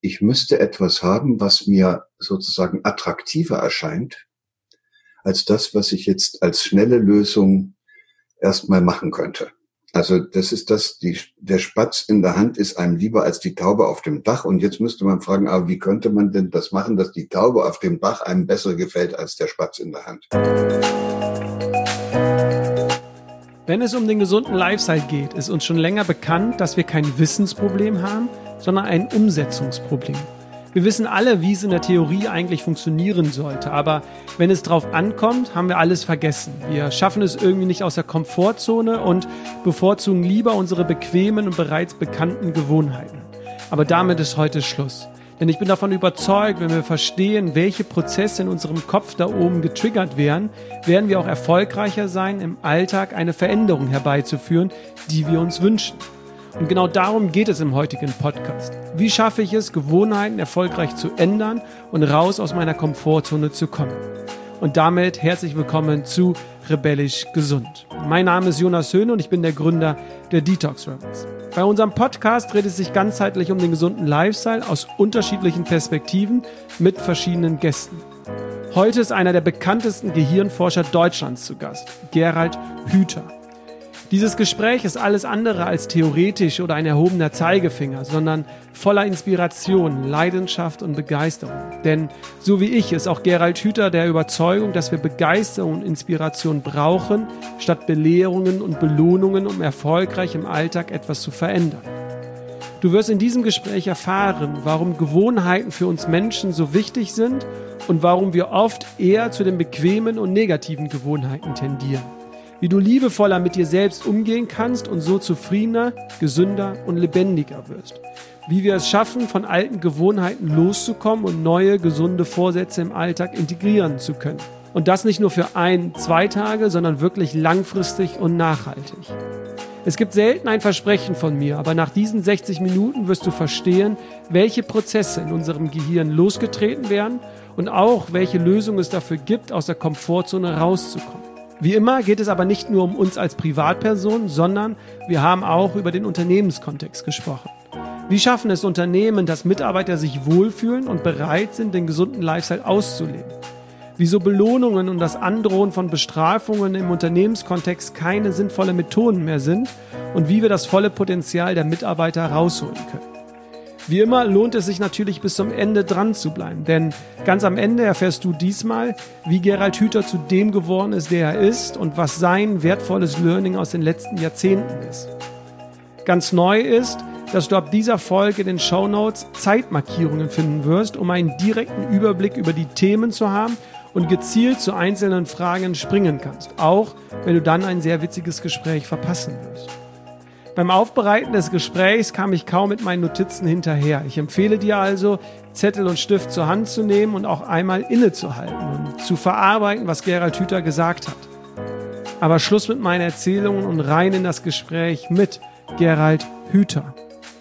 ich müsste etwas haben, was mir sozusagen attraktiver erscheint, als das, was ich jetzt als schnelle Lösung erstmal machen könnte. Also das ist der Spatz in der Hand ist einem lieber als die Taube auf dem Dach. Und jetzt müsste man fragen, aber wie könnte man denn das machen, dass die Taube auf dem Dach einem besser gefällt als der Spatz in der Hand? Wenn es um den gesunden Lifestyle geht, ist uns schon länger bekannt, dass wir kein Wissensproblem haben, sondern ein Umsetzungsproblem. Wir wissen alle, wie es in der Theorie eigentlich funktionieren sollte, aber wenn es drauf ankommt, haben wir alles vergessen. Wir schaffen es irgendwie nicht aus der Komfortzone und bevorzugen lieber unsere bequemen und bereits bekannten Gewohnheiten. Aber damit ist heute Schluss. Denn ich bin davon überzeugt, wenn wir verstehen, welche Prozesse in unserem Kopf da oben getriggert werden, werden wir auch erfolgreicher sein, im Alltag eine Veränderung herbeizuführen, die wir uns wünschen. Und genau darum geht es im heutigen Podcast. Wie schaffe ich es, Gewohnheiten erfolgreich zu ändern und raus aus meiner Komfortzone zu kommen? Und damit herzlich willkommen zu Rebellisch Gesund. Mein Name ist Jonas Höhne und ich bin der Gründer der Detox Rebels. Bei unserem Podcast dreht es sich ganzheitlich um den gesunden Lifestyle aus unterschiedlichen Perspektiven mit verschiedenen Gästen. Heute ist einer der bekanntesten Gehirnforscher Deutschlands zu Gast, Gerald Hüther. Dieses Gespräch ist alles andere als theoretisch oder ein erhobener Zeigefinger, sondern voller Inspiration, Leidenschaft und Begeisterung. Denn so wie ich ist auch Gerald Hüther der Überzeugung, dass wir Begeisterung und Inspiration brauchen, statt Belehrungen und Belohnungen, um erfolgreich im Alltag etwas zu verändern. Du wirst in diesem Gespräch erfahren, warum Gewohnheiten für uns Menschen so wichtig sind und warum wir oft eher zu den bequemen und negativen Gewohnheiten tendieren. Wie du liebevoller mit dir selbst umgehen kannst und so zufriedener, gesünder und lebendiger wirst. Wie wir es schaffen, von alten Gewohnheiten loszukommen und neue, gesunde Vorsätze im Alltag integrieren zu können. Und das nicht nur für 1-2 Tage, sondern wirklich langfristig und nachhaltig. Es gibt selten ein Versprechen von mir, aber nach diesen 60 Minuten wirst du verstehen, welche Prozesse in unserem Gehirn losgetreten werden und auch, welche Lösung es dafür gibt, aus der Komfortzone rauszukommen. Wie immer geht es aber nicht nur um uns als Privatperson, sondern wir haben auch über den Unternehmenskontext gesprochen. Wie schaffen es Unternehmen, dass Mitarbeiter sich wohlfühlen und bereit sind, den gesunden Lifestyle auszuleben? Wieso Belohnungen und das Androhen von Bestrafungen im Unternehmenskontext keine sinnvolle Methoden mehr sind und wie wir das volle Potenzial der Mitarbeiter rausholen können. Wie immer lohnt es sich natürlich bis zum Ende dran zu bleiben, denn ganz am Ende erfährst du diesmal, wie Gerald Hüther zu dem geworden ist, der er ist und was sein wertvolles Learning aus den letzten Jahrzehnten ist. Ganz neu ist, dass du ab dieser Folge in den Shownotes Zeitmarkierungen finden wirst, um einen direkten Überblick über die Themen zu haben und gezielt zu einzelnen Fragen springen kannst, auch wenn du dann ein sehr witziges Gespräch verpassen wirst. Beim Aufbereiten des Gesprächs kam ich kaum mit meinen Notizen hinterher. Ich empfehle dir also, Zettel und Stift zur Hand zu nehmen und auch einmal innezuhalten und zu verarbeiten, was Gerald Hüther gesagt hat. Aber Schluss mit meinen Erzählungen und rein in das Gespräch mit Gerald Hüther.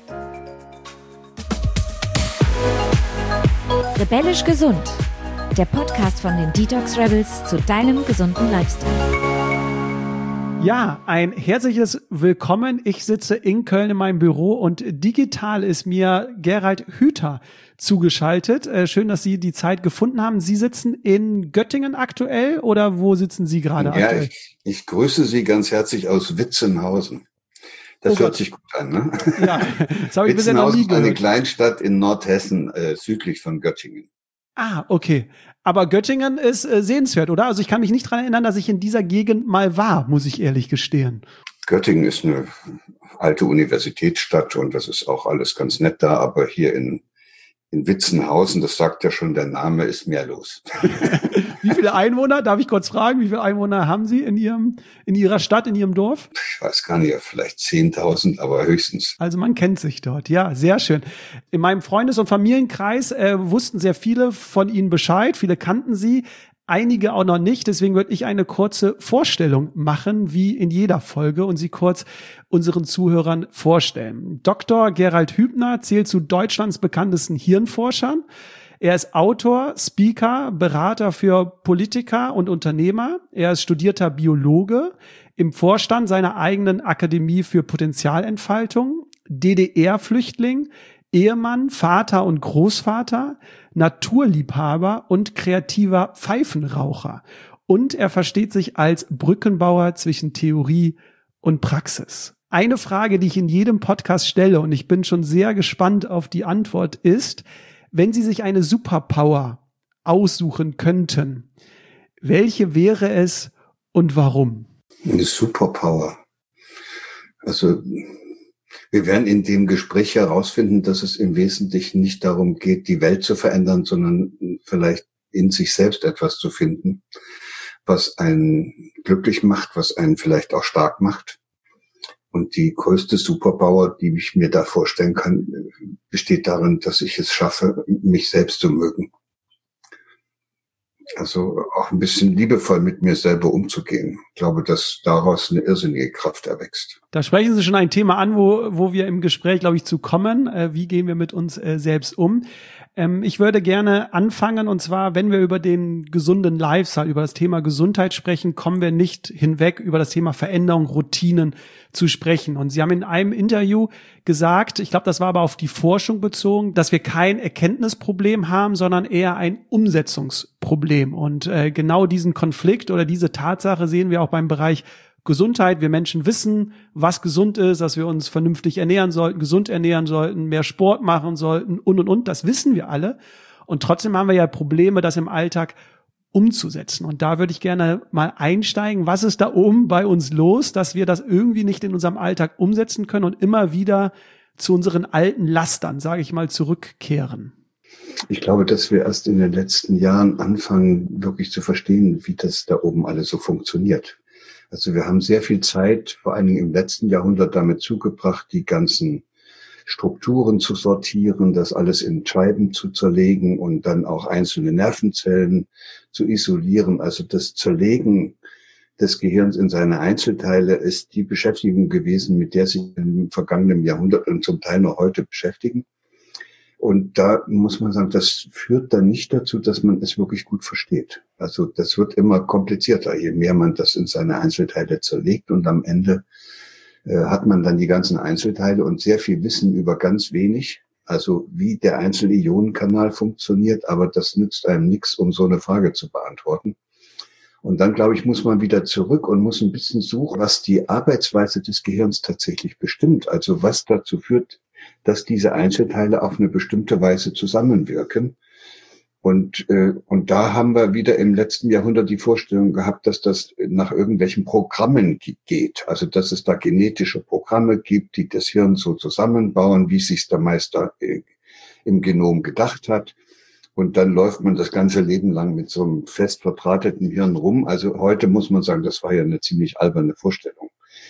Rebellisch Gesund, der Podcast von den Detox Rebels zu deinem gesunden Lifestyle. Ja, ein herzliches Willkommen. Ich sitze in Köln in meinem Büro und digital ist mir Gerald Hüther zugeschaltet. Schön, dass Sie die Zeit gefunden haben. Sie sitzen in Göttingen aktuell oder wo sitzen Sie gerade aktuell? Ja, ich grüße Sie ganz herzlich aus Witzenhausen. Das hört sich gut an, ne? Ja, das habe ich bisher noch nie gehört. Eine Kleinstadt in Nordhessen, südlich von Göttingen. Ah, okay. Aber Göttingen ist sehenswert, oder? Also ich kann mich nicht dran erinnern, dass ich in dieser Gegend mal war, muss ich ehrlich gestehen. Göttingen ist eine alte Universitätsstadt und das ist auch alles ganz nett da, aber hier in Witzenhausen, das sagt ja schon der Name, ist mehr los. Wie viele Einwohner, darf ich kurz fragen, wie viele Einwohner haben Sie in Ihrer Stadt, in Ihrem Dorf? Ich weiß gar nicht, vielleicht 10.000, aber höchstens. Also man kennt sich dort, ja, sehr schön. In meinem Freundes- und Familienkreis wussten sehr viele von Ihnen Bescheid, viele kannten Sie. Einige auch noch nicht, deswegen würde ich eine kurze Vorstellung machen, wie in jeder Folge, und sie kurz unseren Zuhörern vorstellen. Dr. Gerald Hüther zählt zu Deutschlands bekanntesten Hirnforschern. Er ist Autor, Speaker, Berater für Politiker und Unternehmer. Er ist studierter Biologe, im Vorstand seiner eigenen Akademie für Potenzialentfaltung, DDR-Flüchtling, Ehemann, Vater und Großvater, Naturliebhaber und kreativer Pfeifenraucher. Und er versteht sich als Brückenbauer zwischen Theorie und Praxis. Eine Frage, die ich in jedem Podcast stelle, und ich bin schon sehr gespannt auf die Antwort, ist, wenn Sie sich eine Superpower aussuchen könnten, welche wäre es und warum? Eine Superpower. Also wir werden in dem Gespräch herausfinden, dass es im Wesentlichen nicht darum geht, die Welt zu verändern, sondern vielleicht in sich selbst etwas zu finden, was einen glücklich macht, was einen vielleicht auch stark macht. Und die größte Superpower, die ich mir da vorstellen kann, besteht darin, dass ich es schaffe, mich selbst zu mögen. Also auch ein bisschen liebevoll mit mir selber umzugehen. Ich glaube, dass daraus eine irrsinnige Kraft erwächst. Da sprechen Sie schon ein Thema an, wo wir im Gespräch, glaube ich, zu kommen. Wie gehen wir mit uns selbst um? Ich würde gerne anfangen, und zwar, wenn wir über den gesunden Lifestyle, über das Thema Gesundheit sprechen, kommen wir nicht hinweg, über das Thema Veränderung, Routinen zu sprechen. Und Sie haben in einem Interview gesagt, ich glaube, das war aber auf die Forschung bezogen, dass wir kein Erkenntnisproblem haben, sondern eher ein Umsetzungsproblem. Und genau diesen Konflikt oder diese Tatsache sehen wir auch beim Bereich Gesundheit. Wir Menschen wissen, was gesund ist, dass wir uns vernünftig ernähren sollten, gesund ernähren sollten, mehr Sport machen sollten und. Das wissen wir alle. Und trotzdem haben wir ja Probleme, das im Alltag umzusetzen. Und da würde ich gerne mal einsteigen. Was ist da oben bei uns los, dass wir das irgendwie nicht in unserem Alltag umsetzen können und immer wieder zu unseren alten Lastern, sage ich mal, zurückkehren? Ich glaube, dass wir erst in den letzten Jahren anfangen, wirklich zu verstehen, wie das da oben alles so funktioniert. Also wir haben sehr viel Zeit, vor allen Dingen im letzten Jahrhundert, damit zugebracht, die ganzen Strukturen zu sortieren, das alles in Scheiben zu zerlegen und dann auch einzelne Nervenzellen zu isolieren. Also das Zerlegen des Gehirns in seine Einzelteile ist die Beschäftigung gewesen, mit der sich im vergangenen Jahrhundert und zum Teil noch heute beschäftigen. Und da muss man sagen, das führt dann nicht dazu, dass man es wirklich gut versteht. Also das wird immer komplizierter, je mehr man das in seine Einzelteile zerlegt. Und am Ende hat man dann die ganzen Einzelteile und sehr viel Wissen über ganz wenig. Also wie der einzelne Ionenkanal funktioniert, aber das nützt einem nichts, um so eine Frage zu beantworten. Und dann, glaube ich, muss man wieder zurück und muss ein bisschen suchen, was die Arbeitsweise des Gehirns tatsächlich bestimmt. Also was dazu führt, dass diese Einzelteile auf eine bestimmte Weise zusammenwirken. Und da haben wir wieder im letzten Jahrhundert die Vorstellung gehabt, dass das nach irgendwelchen Programmen geht. Also dass es da genetische Programme gibt, die das Hirn so zusammenbauen, wie sich der Meister im Genom gedacht hat. Und dann läuft man das ganze Leben lang mit so einem fest verdrahteten Hirn rum. Also heute muss man sagen, das war ja eine ziemlich alberne Vorstellung,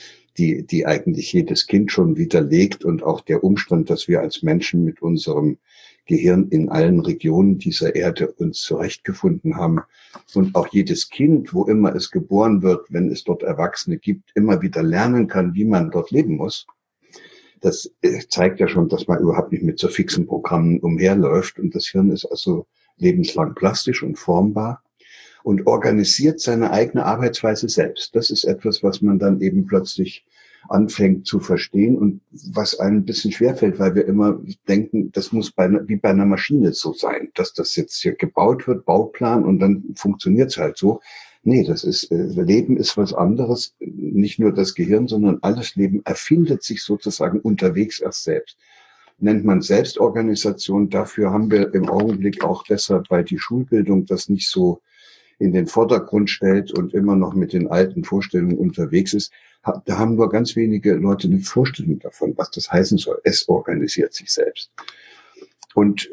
die eigentlich jedes Kind schon widerlegt, und auch der Umstand, dass wir als Menschen mit unserem Gehirn in allen Regionen dieser Erde uns zurechtgefunden haben und auch jedes Kind, wo immer es geboren wird, wenn es dort Erwachsene gibt, immer wieder lernen kann, wie man dort leben muss. Das zeigt ja schon, dass man überhaupt nicht mit so fixen Programmen umherläuft, und das Hirn ist also lebenslang plastisch und formbar und organisiert seine eigene Arbeitsweise selbst. Das ist etwas, was man dann eben plötzlich anfängt zu verstehen und was einem ein bisschen schwerfällt, weil wir immer denken, das muss wie bei einer Maschine so sein, dass das jetzt hier gebaut wird, Bauplan, und dann funktioniert es halt so. Nee, Leben ist was anderes. Nicht nur das Gehirn, sondern alles Leben erfindet sich sozusagen unterwegs erst selbst. Nennt man Selbstorganisation. Dafür haben wir im Augenblick auch deshalb, weil die Schulbildung das nicht so in den Vordergrund stellt und immer noch mit den alten Vorstellungen unterwegs ist, da haben nur ganz wenige Leute eine Vorstellung davon, was das heißen soll. Es organisiert sich selbst. Und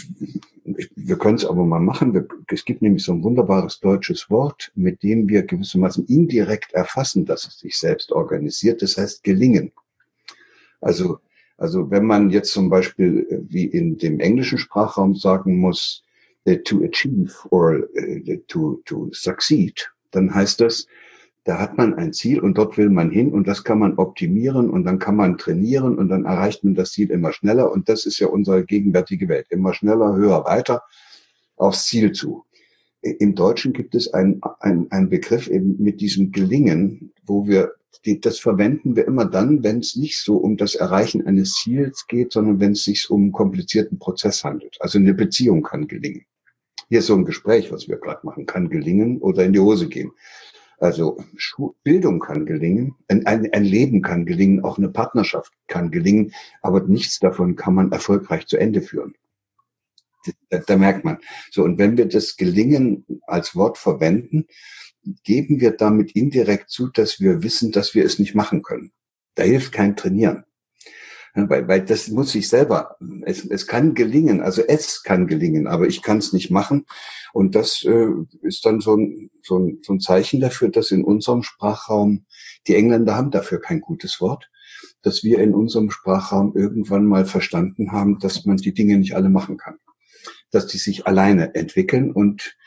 wir können es aber mal machen. Es gibt nämlich so ein wunderbares deutsches Wort, mit dem wir gewissermaßen indirekt erfassen, dass es sich selbst organisiert. Das heißt gelingen. Also wenn man jetzt zum Beispiel wie in dem englischen Sprachraum sagen muss, to achieve or to succeed, dann heißt das, da hat man ein Ziel und dort will man hin und das kann man optimieren und dann kann man trainieren und dann erreicht man das Ziel immer schneller, und das ist ja unsere gegenwärtige Welt. Immer schneller, höher, weiter aufs Ziel zu. Im Deutschen gibt es einen Begriff eben mit diesem Gelingen, wo wir das verwenden wir immer dann, wenn es nicht so um das Erreichen eines Ziels geht, sondern wenn es sich um einen komplizierten Prozess handelt. Also eine Beziehung kann gelingen. Hier so ein Gespräch, was wir gerade machen, kann gelingen oder in die Hose gehen. Also Bildung kann gelingen, ein Leben kann gelingen, auch eine Partnerschaft kann gelingen, aber nichts davon kann man erfolgreich zu Ende führen. Da merkt man. So, und wenn wir das Gelingen als Wort verwenden, geben wir damit indirekt zu, dass wir wissen, dass wir es nicht machen können. Da hilft kein Trainieren. Weil das muss ich selber, es kann gelingen, also es kann gelingen, aber ich kann es nicht machen. Und das ist dann so ein Zeichen dafür, dass in unserem Sprachraum, die Engländer haben dafür kein gutes Wort, dass wir in unserem Sprachraum irgendwann mal verstanden haben, dass man die Dinge nicht alle machen kann. Dass die sich alleine entwickeln und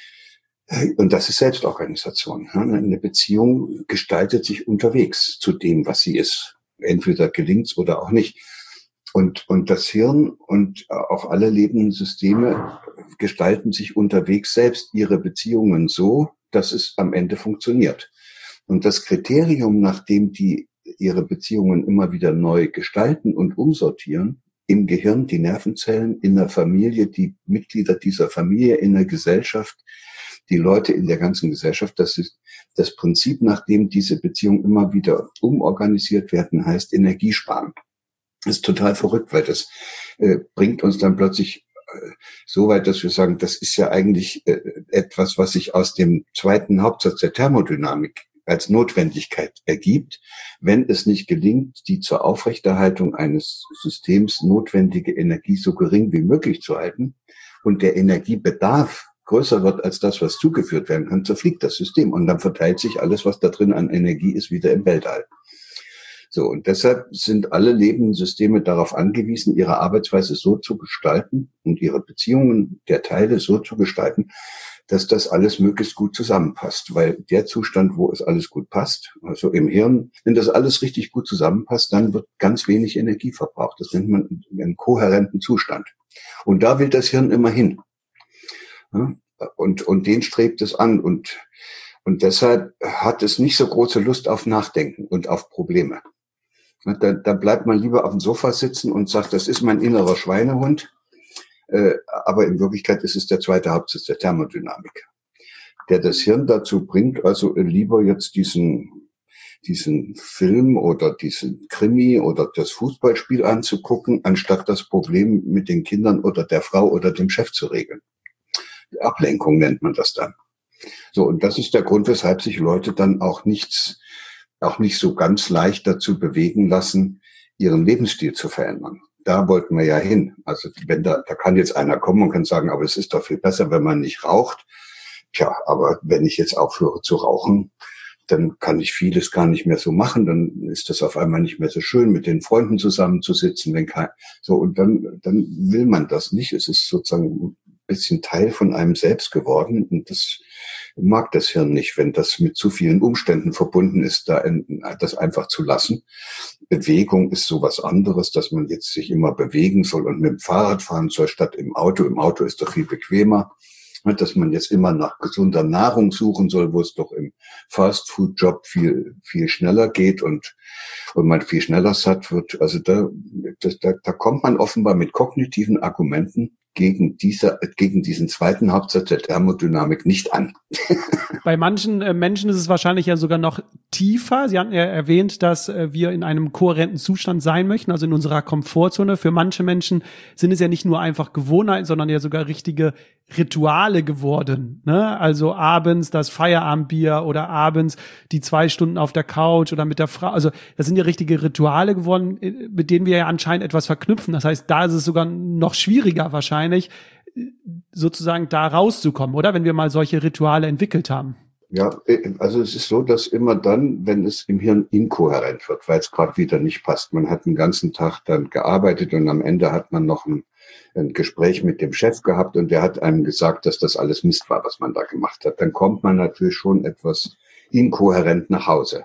das ist Selbstorganisation. Eine Beziehung gestaltet sich unterwegs zu dem, was sie ist. Entweder gelingt's oder auch nicht. Und das Hirn und auch alle lebenden Systeme gestalten sich unterwegs selbst ihre Beziehungen so, dass es am Ende funktioniert. Und das Kriterium, nach dem die ihre Beziehungen immer wieder neu gestalten und umsortieren, im Gehirn, die Nervenzellen, in der Familie, die Mitglieder dieser Familie, in der Gesellschaft, die Leute in der ganzen Gesellschaft, das ist das Prinzip, nach dem diese Beziehungen immer wieder umorganisiert werden, heißt Energiesparen. Das ist total verrückt, weil das bringt uns dann plötzlich so weit, dass wir sagen, das ist ja eigentlich etwas, was sich aus dem zweiten Hauptsatz der Thermodynamik als Notwendigkeit ergibt, wenn es nicht gelingt, die zur Aufrechterhaltung eines Systems notwendige Energie so gering wie möglich zu halten und der Energiebedarf größer wird als das, was zugeführt werden kann, zerfliegt das System und dann verteilt sich alles, was da drin an Energie ist, wieder im Weltall. So, und deshalb sind alle lebenden Systeme darauf angewiesen, ihre Arbeitsweise so zu gestalten und ihre Beziehungen der Teile so zu gestalten, dass das alles möglichst gut zusammenpasst. Weil der Zustand, wo es alles gut passt, also im Hirn, wenn das alles richtig gut zusammenpasst, dann wird ganz wenig Energie verbraucht. Das nennt man einen kohärenten Zustand. Und da will das Hirn immer hin. Und den strebt es an. Und deshalb hat es nicht so große Lust auf Nachdenken und auf Probleme. Da bleibt man lieber auf dem Sofa sitzen und sagt, das ist mein innerer Schweinehund. Aber in Wirklichkeit ist es der zweite Hauptsatz der Thermodynamik, der das Hirn dazu bringt, also lieber jetzt diesen Film oder diesen Krimi oder das Fußballspiel anzugucken, anstatt das Problem mit den Kindern oder der Frau oder dem Chef zu regeln. Ablenkung nennt man das dann. So, und das ist der Grund, weshalb sich Leute dann auch nicht so ganz leicht dazu bewegen lassen, ihren Lebensstil zu verändern. Da wollten wir ja hin. Also wenn da kann jetzt einer kommen und kann sagen, aber es ist doch viel besser, wenn man nicht raucht. Tja, aber wenn ich jetzt aufhöre zu rauchen, dann kann ich vieles gar nicht mehr so machen. Dann ist das auf einmal nicht mehr so schön, mit den Freunden zusammenzusitzen. Und dann will man das nicht. Es ist sozusagen ein bisschen Teil von einem selbst geworden. Und das mag das Hirn nicht, wenn das mit zu vielen Umständen verbunden ist, das einfach zu lassen. Bewegung ist sowas anderes, dass man jetzt sich immer bewegen soll und mit dem Fahrrad fahren soll, statt im Auto. Im Auto ist doch viel bequemer. Dass man jetzt immer nach gesunder Nahrung suchen soll, wo es doch im Fast-Food-Job viel, viel schneller geht und man viel schneller satt wird. Also da kommt man offenbar mit kognitiven Argumenten gegen diesen zweiten Hauptsatz der Thermodynamik nicht an. Bei manchen Menschen ist es wahrscheinlich ja sogar noch tiefer. Sie hatten ja erwähnt, dass wir in einem kohärenten Zustand sein möchten, also in unserer Komfortzone. Für manche Menschen sind es ja nicht nur einfach Gewohnheiten, sondern ja sogar richtige Rituale geworden, ne? Also abends das Feierabendbier oder abends die 2 Stunden auf der Couch oder mit der Frau. Also das sind ja richtige Rituale geworden, mit denen wir ja anscheinend etwas verknüpfen. Das heißt, da ist es sogar noch schwieriger wahrscheinlich, sozusagen da rauszukommen, oder? Wenn wir mal solche Rituale entwickelt haben. Ja, also es ist so, dass immer dann, wenn es im Hirn inkohärent wird, weil es gerade wieder nicht passt. Man hat den ganzen Tag dann gearbeitet und am Ende hat man noch ein Gespräch mit dem Chef gehabt und der hat einem gesagt, dass das alles Mist war, was man da gemacht hat. Dann kommt man natürlich schon etwas inkohärent nach Hause.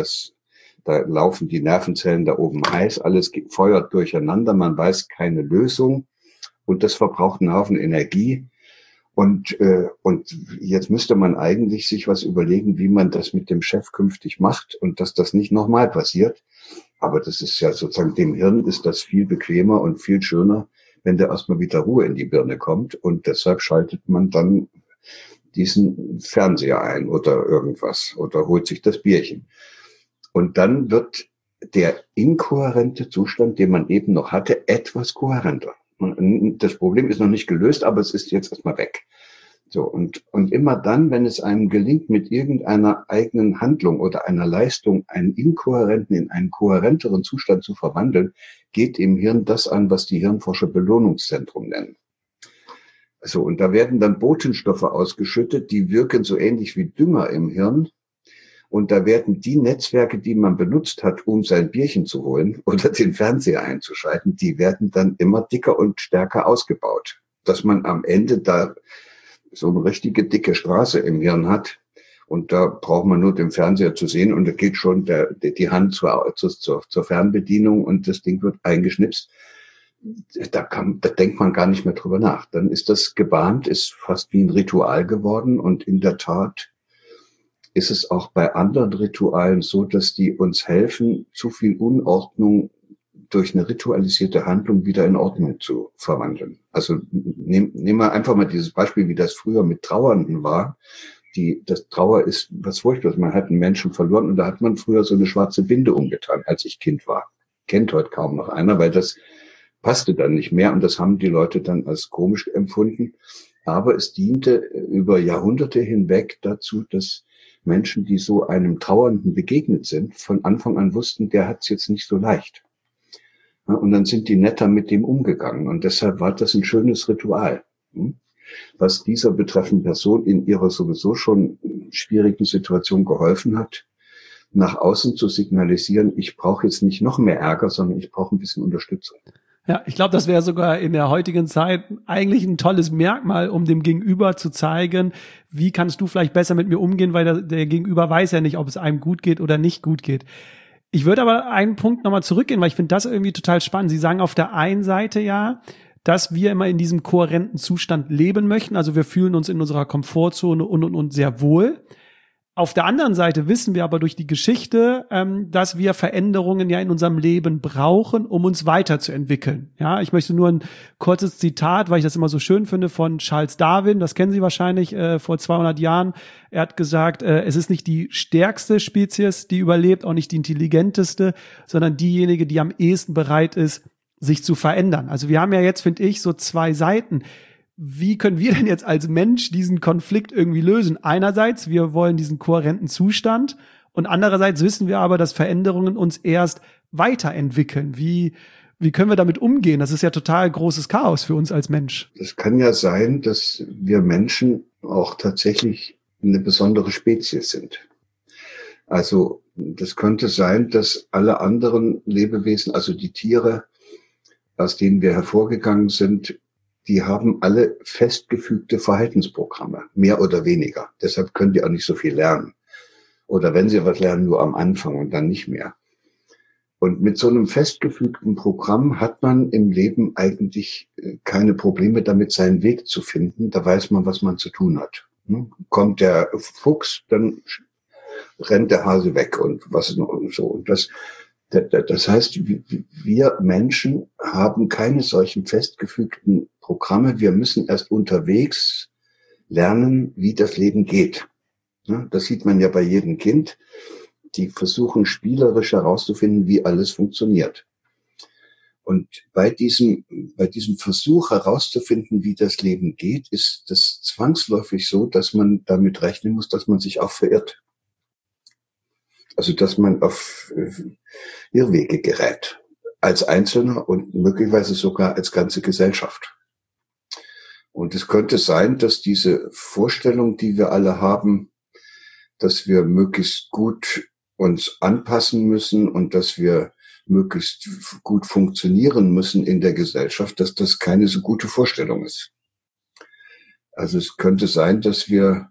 Da laufen die Nervenzellen da oben heiß, alles feuert durcheinander, man weiß keine Lösung und das verbraucht einen Haufen Energie. Und jetzt müsste man eigentlich sich was überlegen, wie man das mit dem Chef künftig macht und dass das nicht nochmal passiert. Aber das ist ja sozusagen, dem Hirn ist das viel bequemer und viel schöner, wenn da erstmal wieder Ruhe in die Birne kommt. Und deshalb schaltet man dann diesen Fernseher ein oder irgendwas oder holt sich das Bierchen. Und dann wird der inkohärente Zustand, den man eben noch hatte, etwas kohärenter. Das Problem ist noch nicht gelöst, aber es ist jetzt erstmal weg. So, und immer dann, wenn es einem gelingt, mit irgendeiner eigenen Handlung oder einer Leistung einen inkohärenten in einen kohärenteren Zustand zu verwandeln, geht im Hirn das an, was die Hirnforscher Belohnungszentrum nennen. So, und da werden dann Botenstoffe ausgeschüttet, die wirken so ähnlich wie Dünger im Hirn. Und da werden die Netzwerke, die man benutzt hat, um sein Bierchen zu holen oder den Fernseher einzuschalten, die werden dann immer dicker und stärker ausgebaut. Dass man am Ende da so eine richtige dicke Straße im Hirn hat. Und da braucht man nur den Fernseher zu sehen und da geht schon die Hand zur Fernbedienung und das Ding wird eingeschnipst. Da denkt man gar nicht mehr drüber nach. Dann ist das gebahnt, ist fast wie ein Ritual geworden und in der Tat ist es auch bei anderen Ritualen so, dass die uns helfen, zu viel Unordnung durch eine ritualisierte Handlung wieder in Ordnung zu verwandeln. Also nehmen wir einfach mal dieses Beispiel, wie das früher mit Trauernden war. Das Trauer ist was Furchtbares. Man hat einen Menschen verloren und da hat man früher so eine schwarze Binde umgetan, als ich Kind war. Kennt heute kaum noch einer, weil das passte dann nicht mehr und das haben die Leute dann als komisch empfunden. Aber es diente über Jahrhunderte hinweg dazu, dass Menschen, die so einem Trauernden begegnet sind, von Anfang an wussten, der hat es jetzt nicht so leicht. Ja, und dann sind die netter mit dem umgegangen. Und deshalb war das ein schönes Ritual, was dieser betreffenden Person in ihrer sowieso schon schwierigen Situation geholfen hat, nach außen zu signalisieren, ich brauche jetzt nicht noch mehr Ärger, sondern ich brauche ein bisschen Unterstützung. Ja, ich glaube, das wäre sogar in der heutigen Zeit eigentlich ein tolles Merkmal, um dem Gegenüber zu zeigen, wie kannst du vielleicht besser mit mir umgehen, weil der Gegenüber weiß ja nicht, ob es einem gut geht oder nicht gut geht. Ich würde aber einen Punkt nochmal zurückgehen, weil ich finde das irgendwie total spannend. Sie sagen auf der einen Seite ja, dass wir immer in diesem kohärenten Zustand leben möchten, also wir fühlen uns in unserer Komfortzone und sehr wohl. Auf der anderen Seite wissen wir aber durch die Geschichte, dass wir Veränderungen ja in unserem Leben brauchen, um uns weiterzuentwickeln. Ja, ich möchte nur ein kurzes Zitat, weil ich das immer so schön finde, von Charles Darwin. Das kennen Sie wahrscheinlich, vor 200 Jahren. Er hat gesagt, es ist nicht die stärkste Spezies, die überlebt, auch nicht die intelligenteste, sondern diejenige, die am ehesten bereit ist, sich zu verändern. Also wir haben ja jetzt, finde ich, so zwei Seiten. Wie können wir denn jetzt als Mensch diesen Konflikt irgendwie lösen? Einerseits, wir wollen diesen kohärenten Zustand und andererseits wissen wir aber, dass Veränderungen uns erst weiterentwickeln. Wie können wir damit umgehen? Das ist ja total großes Chaos für uns als Mensch. Es kann ja sein, dass wir Menschen auch tatsächlich eine besondere Spezies sind. Also das könnte sein, dass alle anderen Lebewesen, also die Tiere, aus denen wir hervorgegangen sind, die haben alle festgefügte Verhaltensprogramme, mehr oder weniger. Deshalb können die auch nicht so viel lernen. Oder wenn sie was lernen, nur am Anfang und dann nicht mehr. Und mit so einem festgefügten Programm hat man im Leben eigentlich keine Probleme damit, seinen Weg zu finden. Da weiß man, was man zu tun hat. Kommt der Fuchs, dann rennt der Hase weg und was und so. Und das heißt, wir Menschen haben keine solchen festgefügten Programme. Wir müssen erst unterwegs lernen, wie das Leben geht. Das sieht man ja bei jedem Kind. Die versuchen spielerisch herauszufinden, wie alles funktioniert. Und bei diesem Versuch herauszufinden, wie das Leben geht, ist das zwangsläufig so, dass man damit rechnen muss, dass man sich auch verirrt. Also, dass man auf Irrwege gerät. Als Einzelner und möglicherweise sogar als ganze Gesellschaft. Und es könnte sein, dass diese Vorstellung, die wir alle haben, dass wir möglichst gut uns anpassen müssen und dass wir möglichst gut funktionieren müssen in der Gesellschaft, dass das keine so gute Vorstellung ist. Also es könnte sein, dass wir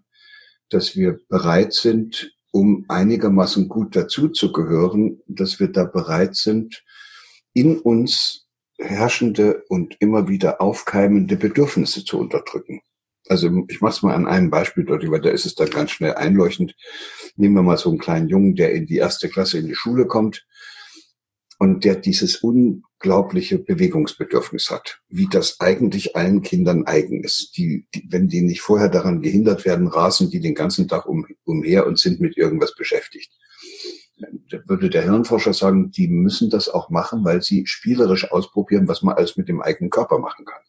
bereit sind, um einigermaßen gut dazuzugehören, dass wir da bereit sind, in uns herrschende und immer wieder aufkeimende Bedürfnisse zu unterdrücken. Also ich mache es mal an einem Beispiel deutlich, weil da ist es dann ganz schnell einleuchtend. Nehmen wir mal so einen kleinen Jungen, der in die 1. Klasse in die Schule kommt und der dieses unglaubliche Bewegungsbedürfnis hat, wie das eigentlich allen Kindern eigen ist. Wenn die nicht vorher daran gehindert werden, rasen die den ganzen Tag umher und sind mit irgendwas beschäftigt. Da würde der Hirnforscher sagen, die müssen das auch machen, weil sie spielerisch ausprobieren, was man alles mit dem eigenen Körper machen kann.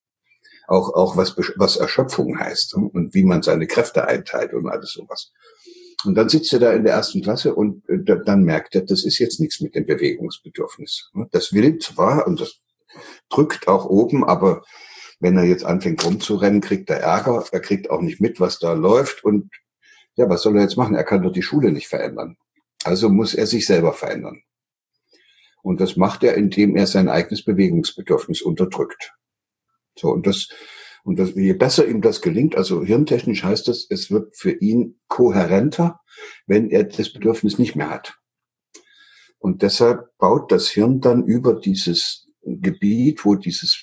Auch was Erschöpfung heißt und wie man seine Kräfte einteilt und alles sowas. Und dann sitzt er da in der 1. Klasse und dann merkt er, das ist jetzt nichts mit dem Bewegungsbedürfnis. Das will zwar und das drückt auch oben, aber wenn er jetzt anfängt rumzurennen, kriegt er Ärger. Er kriegt auch nicht mit, was da läuft. Und ja, was soll er jetzt machen? Er kann doch die Schule nicht verändern. Also muss er sich selber verändern. Und das macht er, indem er sein eigenes Bewegungsbedürfnis unterdrückt. So, und je besser ihm das gelingt, also hirntechnisch heißt das, es wird für ihn kohärenter, wenn er das Bedürfnis nicht mehr hat. Und deshalb baut das Hirn dann über dieses Gebiet, wo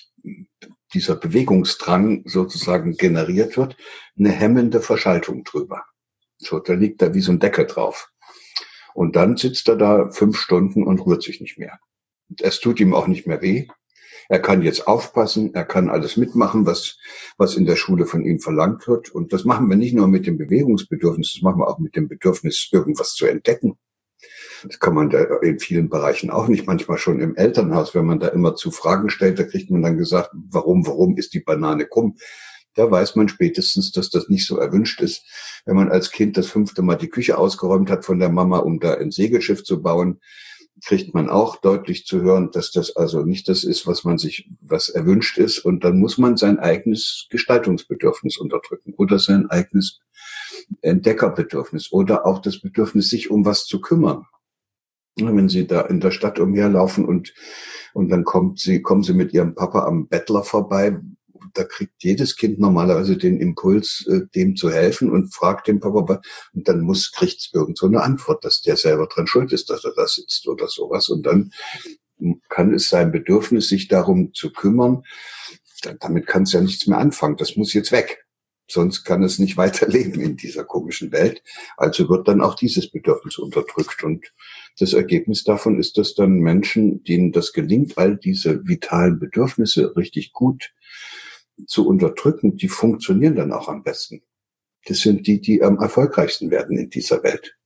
dieser Bewegungsdrang sozusagen generiert wird, eine hemmende Verschaltung drüber. So, da liegt da wie so ein Deckel drauf. Und dann sitzt er da 5 Stunden und rührt sich nicht mehr. Es tut ihm auch nicht mehr weh. Er kann jetzt aufpassen, er kann alles mitmachen, was in der Schule von ihm verlangt wird. Und das machen wir nicht nur mit dem Bewegungsbedürfnis, das machen wir auch mit dem Bedürfnis, irgendwas zu entdecken. Das kann man da in vielen Bereichen auch nicht. Manchmal schon im Elternhaus, wenn man da immer zu Fragen stellt, da kriegt man dann gesagt, warum ist die Banane krumm? Da weiß man spätestens, dass das nicht so erwünscht ist. Wenn man als Kind das 5. Mal die Küche ausgeräumt hat von der Mama, um da ein Segelschiff zu bauen, kriegt man auch deutlich zu hören, dass das also nicht das ist, was erwünscht ist. Und dann muss man sein eigenes Gestaltungsbedürfnis unterdrücken oder sein eigenes Entdeckerbedürfnis oder auch das Bedürfnis, sich um was zu kümmern. Wenn Sie da in der Stadt umherlaufen und dann kommen Sie mit Ihrem Papa am Bettler vorbei, da kriegt jedes Kind normalerweise den Impuls, dem zu helfen und fragt den Papa, und dann kriegt es irgend so eine Antwort, dass der selber dran schuld ist, dass er da sitzt oder sowas. Und dann kann es sein Bedürfnis, sich darum zu kümmern, damit kann es ja nichts mehr anfangen. Das muss jetzt weg. Sonst kann es nicht weiterleben in dieser komischen Welt. Also wird dann auch dieses Bedürfnis unterdrückt. Und das Ergebnis davon ist, dass dann Menschen, denen das gelingt, all diese vitalen Bedürfnisse richtig gut zu unterdrücken, die funktionieren dann auch am besten. Das sind die am erfolgreichsten werden in dieser Welt.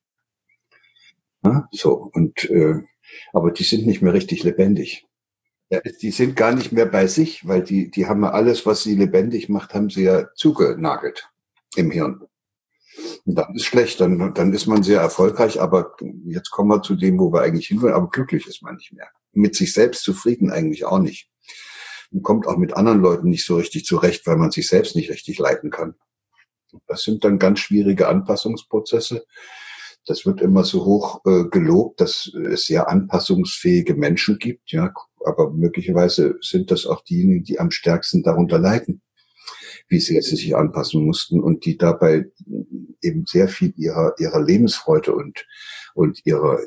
Ja, so, aber die sind nicht mehr richtig lebendig. Ja, die sind gar nicht mehr bei sich, weil die haben ja alles, was sie lebendig macht, haben sie ja zugenagelt im Hirn. Und dann ist schlecht, dann ist man sehr erfolgreich, aber jetzt kommen wir zu dem, wo wir eigentlich hin wollen, aber glücklich ist man nicht mehr. Mit sich selbst zufrieden eigentlich auch nicht. Und kommt auch mit anderen Leuten nicht so richtig zurecht, weil man sich selbst nicht richtig leiten kann. Das sind dann ganz schwierige Anpassungsprozesse. Das wird immer so hoch gelobt, dass es sehr anpassungsfähige Menschen gibt, ja, aber möglicherweise sind das auch diejenigen, die am stärksten darunter leiden, wie sie sich anpassen mussten und die dabei eben sehr viel ihrer Lebensfreude und ihrer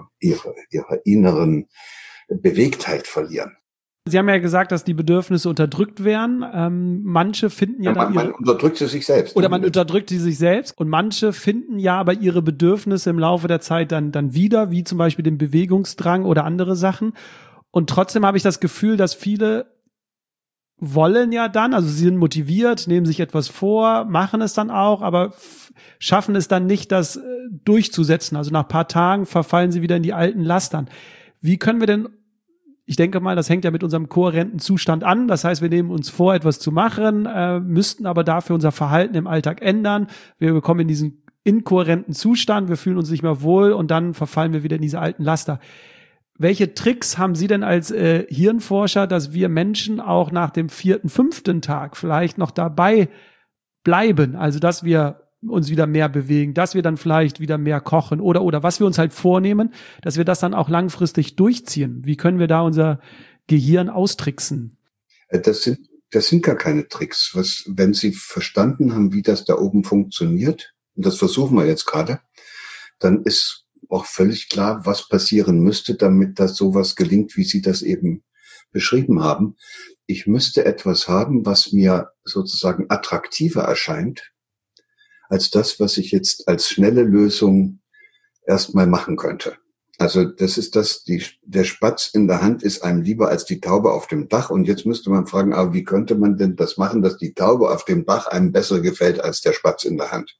inneren Bewegtheit verlieren. Sie haben ja gesagt, dass die Bedürfnisse unterdrückt werden. Manche finden ja dann man unterdrückt sie sich selbst. Oder man unterdrückt sie sich selbst. Und manche finden ja aber ihre Bedürfnisse im Laufe der Zeit dann wieder, wie zum Beispiel den Bewegungsdrang oder andere Sachen. Und trotzdem habe ich das Gefühl, dass viele wollen ja dann, also sie sind motiviert, nehmen sich etwas vor, machen es dann auch, aber schaffen es dann nicht, das durchzusetzen. Also nach ein paar Tagen verfallen sie wieder in die alten Lastern. Wie können wir denn, ich denke mal, das hängt ja mit unserem kohärenten Zustand an. Das heißt, wir nehmen uns vor, etwas zu machen, müssten aber dafür unser Verhalten im Alltag ändern. Wir kommen in diesen inkohärenten Zustand, wir fühlen uns nicht mehr wohl und dann verfallen wir wieder in diese alten Laster. Welche Tricks haben Sie denn als Hirnforscher, dass wir Menschen auch nach dem 4., 5. Tag vielleicht noch dabei bleiben? Also, dass wir uns wieder mehr bewegen, dass wir dann vielleicht wieder mehr kochen oder was wir uns halt vornehmen, dass wir das dann auch langfristig durchziehen. Wie können wir da unser Gehirn austricksen? Das sind gar keine Tricks. Wenn Sie verstanden haben, wie das da oben funktioniert, und das versuchen wir jetzt gerade, dann ist auch völlig klar, was passieren müsste, damit das sowas gelingt, wie Sie das eben beschrieben haben. ich müsste etwas haben, was mir sozusagen attraktiver erscheint, als das, was ich jetzt als schnelle Lösung erstmal machen könnte. Also das ist der Spatz in der Hand ist einem lieber als die Taube auf dem Dach. Und jetzt müsste man fragen, aber wie könnte man denn das machen, dass die Taube auf dem Dach einem besser gefällt als der Spatz in der Hand?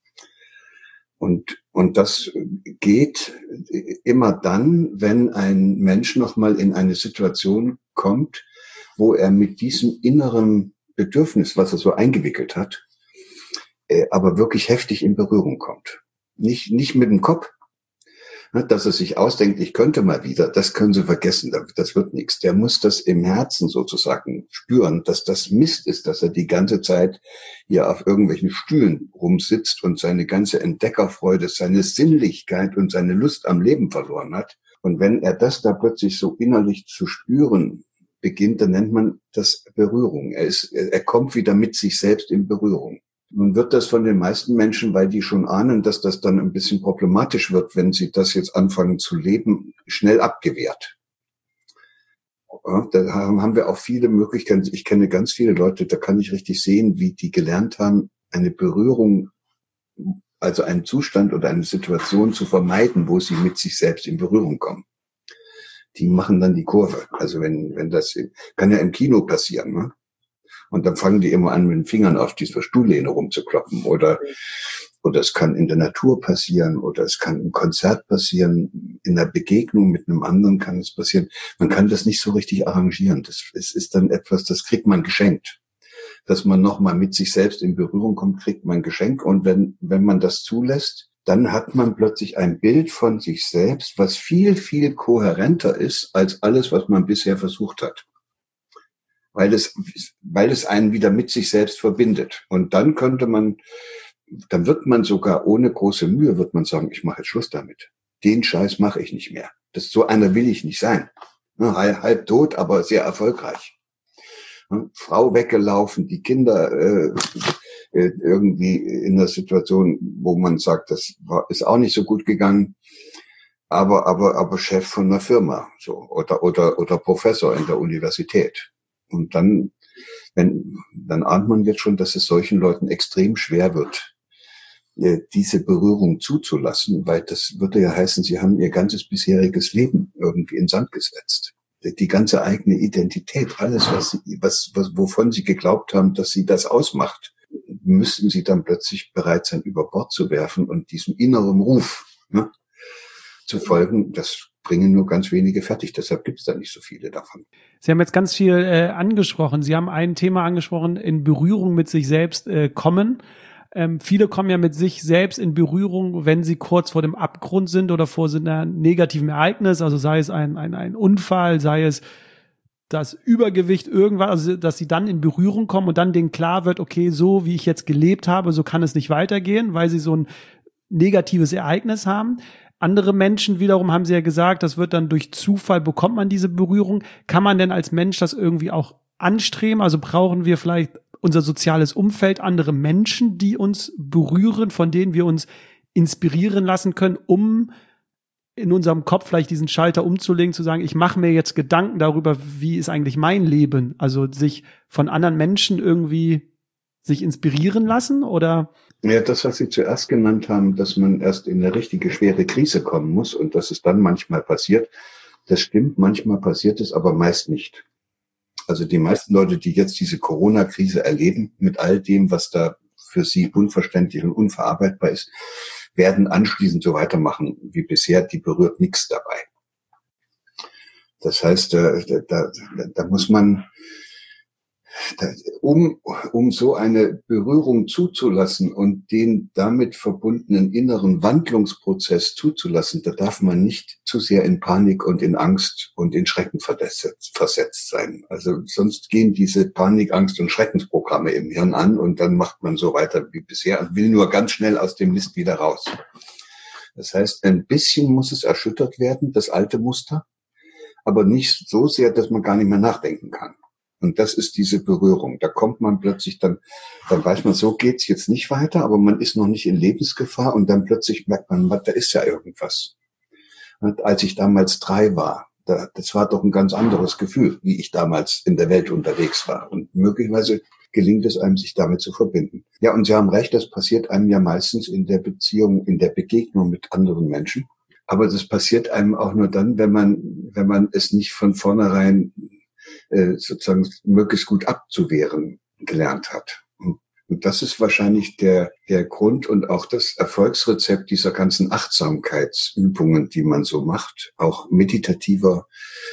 Und das geht immer dann, wenn ein Mensch nochmal in eine Situation kommt, wo er mit diesem inneren Bedürfnis, was er so eingewickelt hat, aber wirklich heftig in Berührung kommt. Nicht mit dem Kopf, dass er sich ausdenkt, ich könnte mal wieder, das können Sie vergessen, das wird nichts. Der muss das im Herzen sozusagen spüren, dass das Mist ist, dass er die ganze Zeit hier auf irgendwelchen Stühlen rumsitzt und seine ganze Entdeckerfreude, seine Sinnlichkeit und seine Lust am Leben verloren hat. Und wenn er das da plötzlich so innerlich zu spüren beginnt, dann nennt man das Berührung. Er kommt wieder mit sich selbst in Berührung. Nun wird das von den meisten Menschen, weil die schon ahnen, dass das dann ein bisschen problematisch wird, wenn sie das jetzt anfangen zu leben, schnell abgewehrt. Ja, da haben wir auch viele Möglichkeiten. Ich kenne ganz viele Leute, da kann ich richtig sehen, wie die gelernt haben, eine Berührung, also einen Zustand oder eine Situation zu vermeiden, wo sie mit sich selbst in Berührung kommen. Die machen dann die Kurve. Also wenn das kann ja im Kino passieren, ne? Und dann fangen die immer an, mit den Fingern auf dieser Stuhllehne rumzuklopfen. Oder es kann in der Natur passieren, oder es kann im Konzert passieren, in der Begegnung mit einem anderen kann es passieren. Man kann das nicht so richtig arrangieren. Es ist dann etwas, das kriegt man geschenkt. Dass man nochmal mit sich selbst in Berührung kommt, kriegt man Geschenk. Und wenn man das zulässt, dann hat man plötzlich ein Bild von sich selbst, was viel, viel kohärenter ist als alles, was man bisher versucht hat. Weil es einen wieder mit sich selbst verbindet. Und dann wird man sogar ohne große Mühe, wird man sagen, ich mache jetzt Schluss damit. Den Scheiß mache ich nicht mehr. So einer will ich nicht sein. Halb tot, aber sehr erfolgreich. Frau weggelaufen, die Kinder irgendwie in einer Situation, wo man sagt, ist auch nicht so gut gegangen. Aber Chef von einer Firma, so, oder Professor in der Universität. Und dann ahnt man jetzt schon, dass es solchen Leuten extrem schwer wird, diese Berührung zuzulassen, weil das würde ja heißen, sie haben ihr ganzes bisheriges Leben irgendwie in Sand gesetzt. Die ganze eigene Identität, alles, wovon sie geglaubt haben, dass sie das ausmacht, müssten sie dann plötzlich bereit sein, über Bord zu werfen und diesem inneren Ruf zu folgen. Das bringen nur ganz wenige fertig. Deshalb gibt es da nicht so viele davon. Sie haben jetzt ganz viel angesprochen. Sie haben ein Thema angesprochen, in Berührung mit sich selbst kommen. Viele kommen ja mit sich selbst in Berührung, wenn sie kurz vor dem Abgrund sind oder vor so einer negativen Ereignis. Also sei es ein Unfall, sei es das Übergewicht, irgendwas, also dass sie dann in Berührung kommen und dann denen klar wird, okay, so wie ich jetzt gelebt habe, so kann es nicht weitergehen, weil sie so ein negatives Ereignis haben. Andere Menschen wiederum haben sie ja gesagt, das wird dann durch Zufall, bekommt man diese Berührung. Kann man denn als Mensch das irgendwie auch anstreben? Also brauchen wir vielleicht unser soziales Umfeld, andere Menschen, die uns berühren, von denen wir uns inspirieren lassen können, um in unserem Kopf vielleicht diesen Schalter umzulegen, zu sagen, ich mache mir jetzt Gedanken darüber, wie ist eigentlich mein Leben? Also sich von anderen Menschen irgendwie sich inspirieren lassen, oder? Ja, das, was Sie zuerst genannt haben, dass man erst in eine richtige schwere Krise kommen muss und dass es dann manchmal passiert, das stimmt, manchmal passiert es, aber meist nicht. Also die meisten Leute, die jetzt diese Corona-Krise erleben, mit all dem, was da für sie unverständlich und unverarbeitbar ist, werden anschließend so weitermachen wie bisher, die berührt nichts dabei. Das heißt, da muss man, um so eine Berührung zuzulassen und den damit verbundenen inneren Wandlungsprozess zuzulassen, da darf man nicht zu sehr in Panik und in Angst und in Schrecken versetzt sein. Also sonst gehen diese Panik, Angst und Schreckensprogramme im Hirn an und dann macht man so weiter wie bisher und will nur ganz schnell aus dem Mist wieder raus. Das heißt, ein bisschen muss es erschüttert werden, das alte Muster, aber nicht so sehr, dass man gar nicht mehr nachdenken kann. Und das ist diese Berührung. Da kommt man plötzlich dann weiß man, so geht's jetzt nicht weiter, aber man ist noch nicht in Lebensgefahr und dann plötzlich merkt man, da ist ja irgendwas. Und als ich damals 3 war, Das war doch ein ganz anderes Gefühl, wie ich damals in der Welt unterwegs war. Und möglicherweise gelingt es einem, sich damit zu verbinden. Ja, und Sie haben recht, das passiert einem ja meistens in der Beziehung, in der Begegnung mit anderen Menschen. Aber das passiert einem auch nur dann, wenn man es nicht von vornherein sozusagen möglichst gut abzuwehren gelernt hat. Und das ist wahrscheinlich der Grund und auch das Erfolgsrezept dieser ganzen Achtsamkeitsübungen, die man so macht, auch meditativer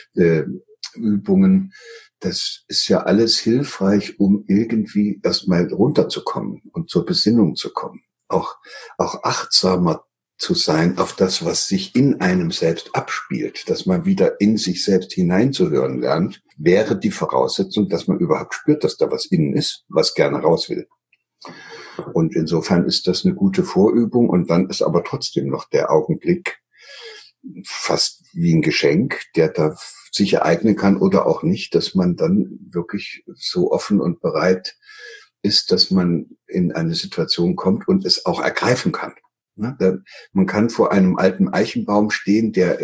Übungen. Das ist ja alles hilfreich, um irgendwie erstmal runterzukommen und zur Besinnung zu kommen. Auch achtsamer zu sein auf das, was sich in einem selbst abspielt, dass man wieder in sich selbst hineinzuhören lernt, wäre die Voraussetzung, dass man überhaupt spürt, dass da was innen ist, was gerne raus will. Und insofern ist das eine gute Vorübung und dann ist aber trotzdem noch der Augenblick fast wie ein Geschenk, der da sich ereignen kann oder auch nicht, dass man dann wirklich so offen und bereit ist, dass man in eine Situation kommt und es auch ergreifen kann. Man kann vor einem alten Eichenbaum stehen, der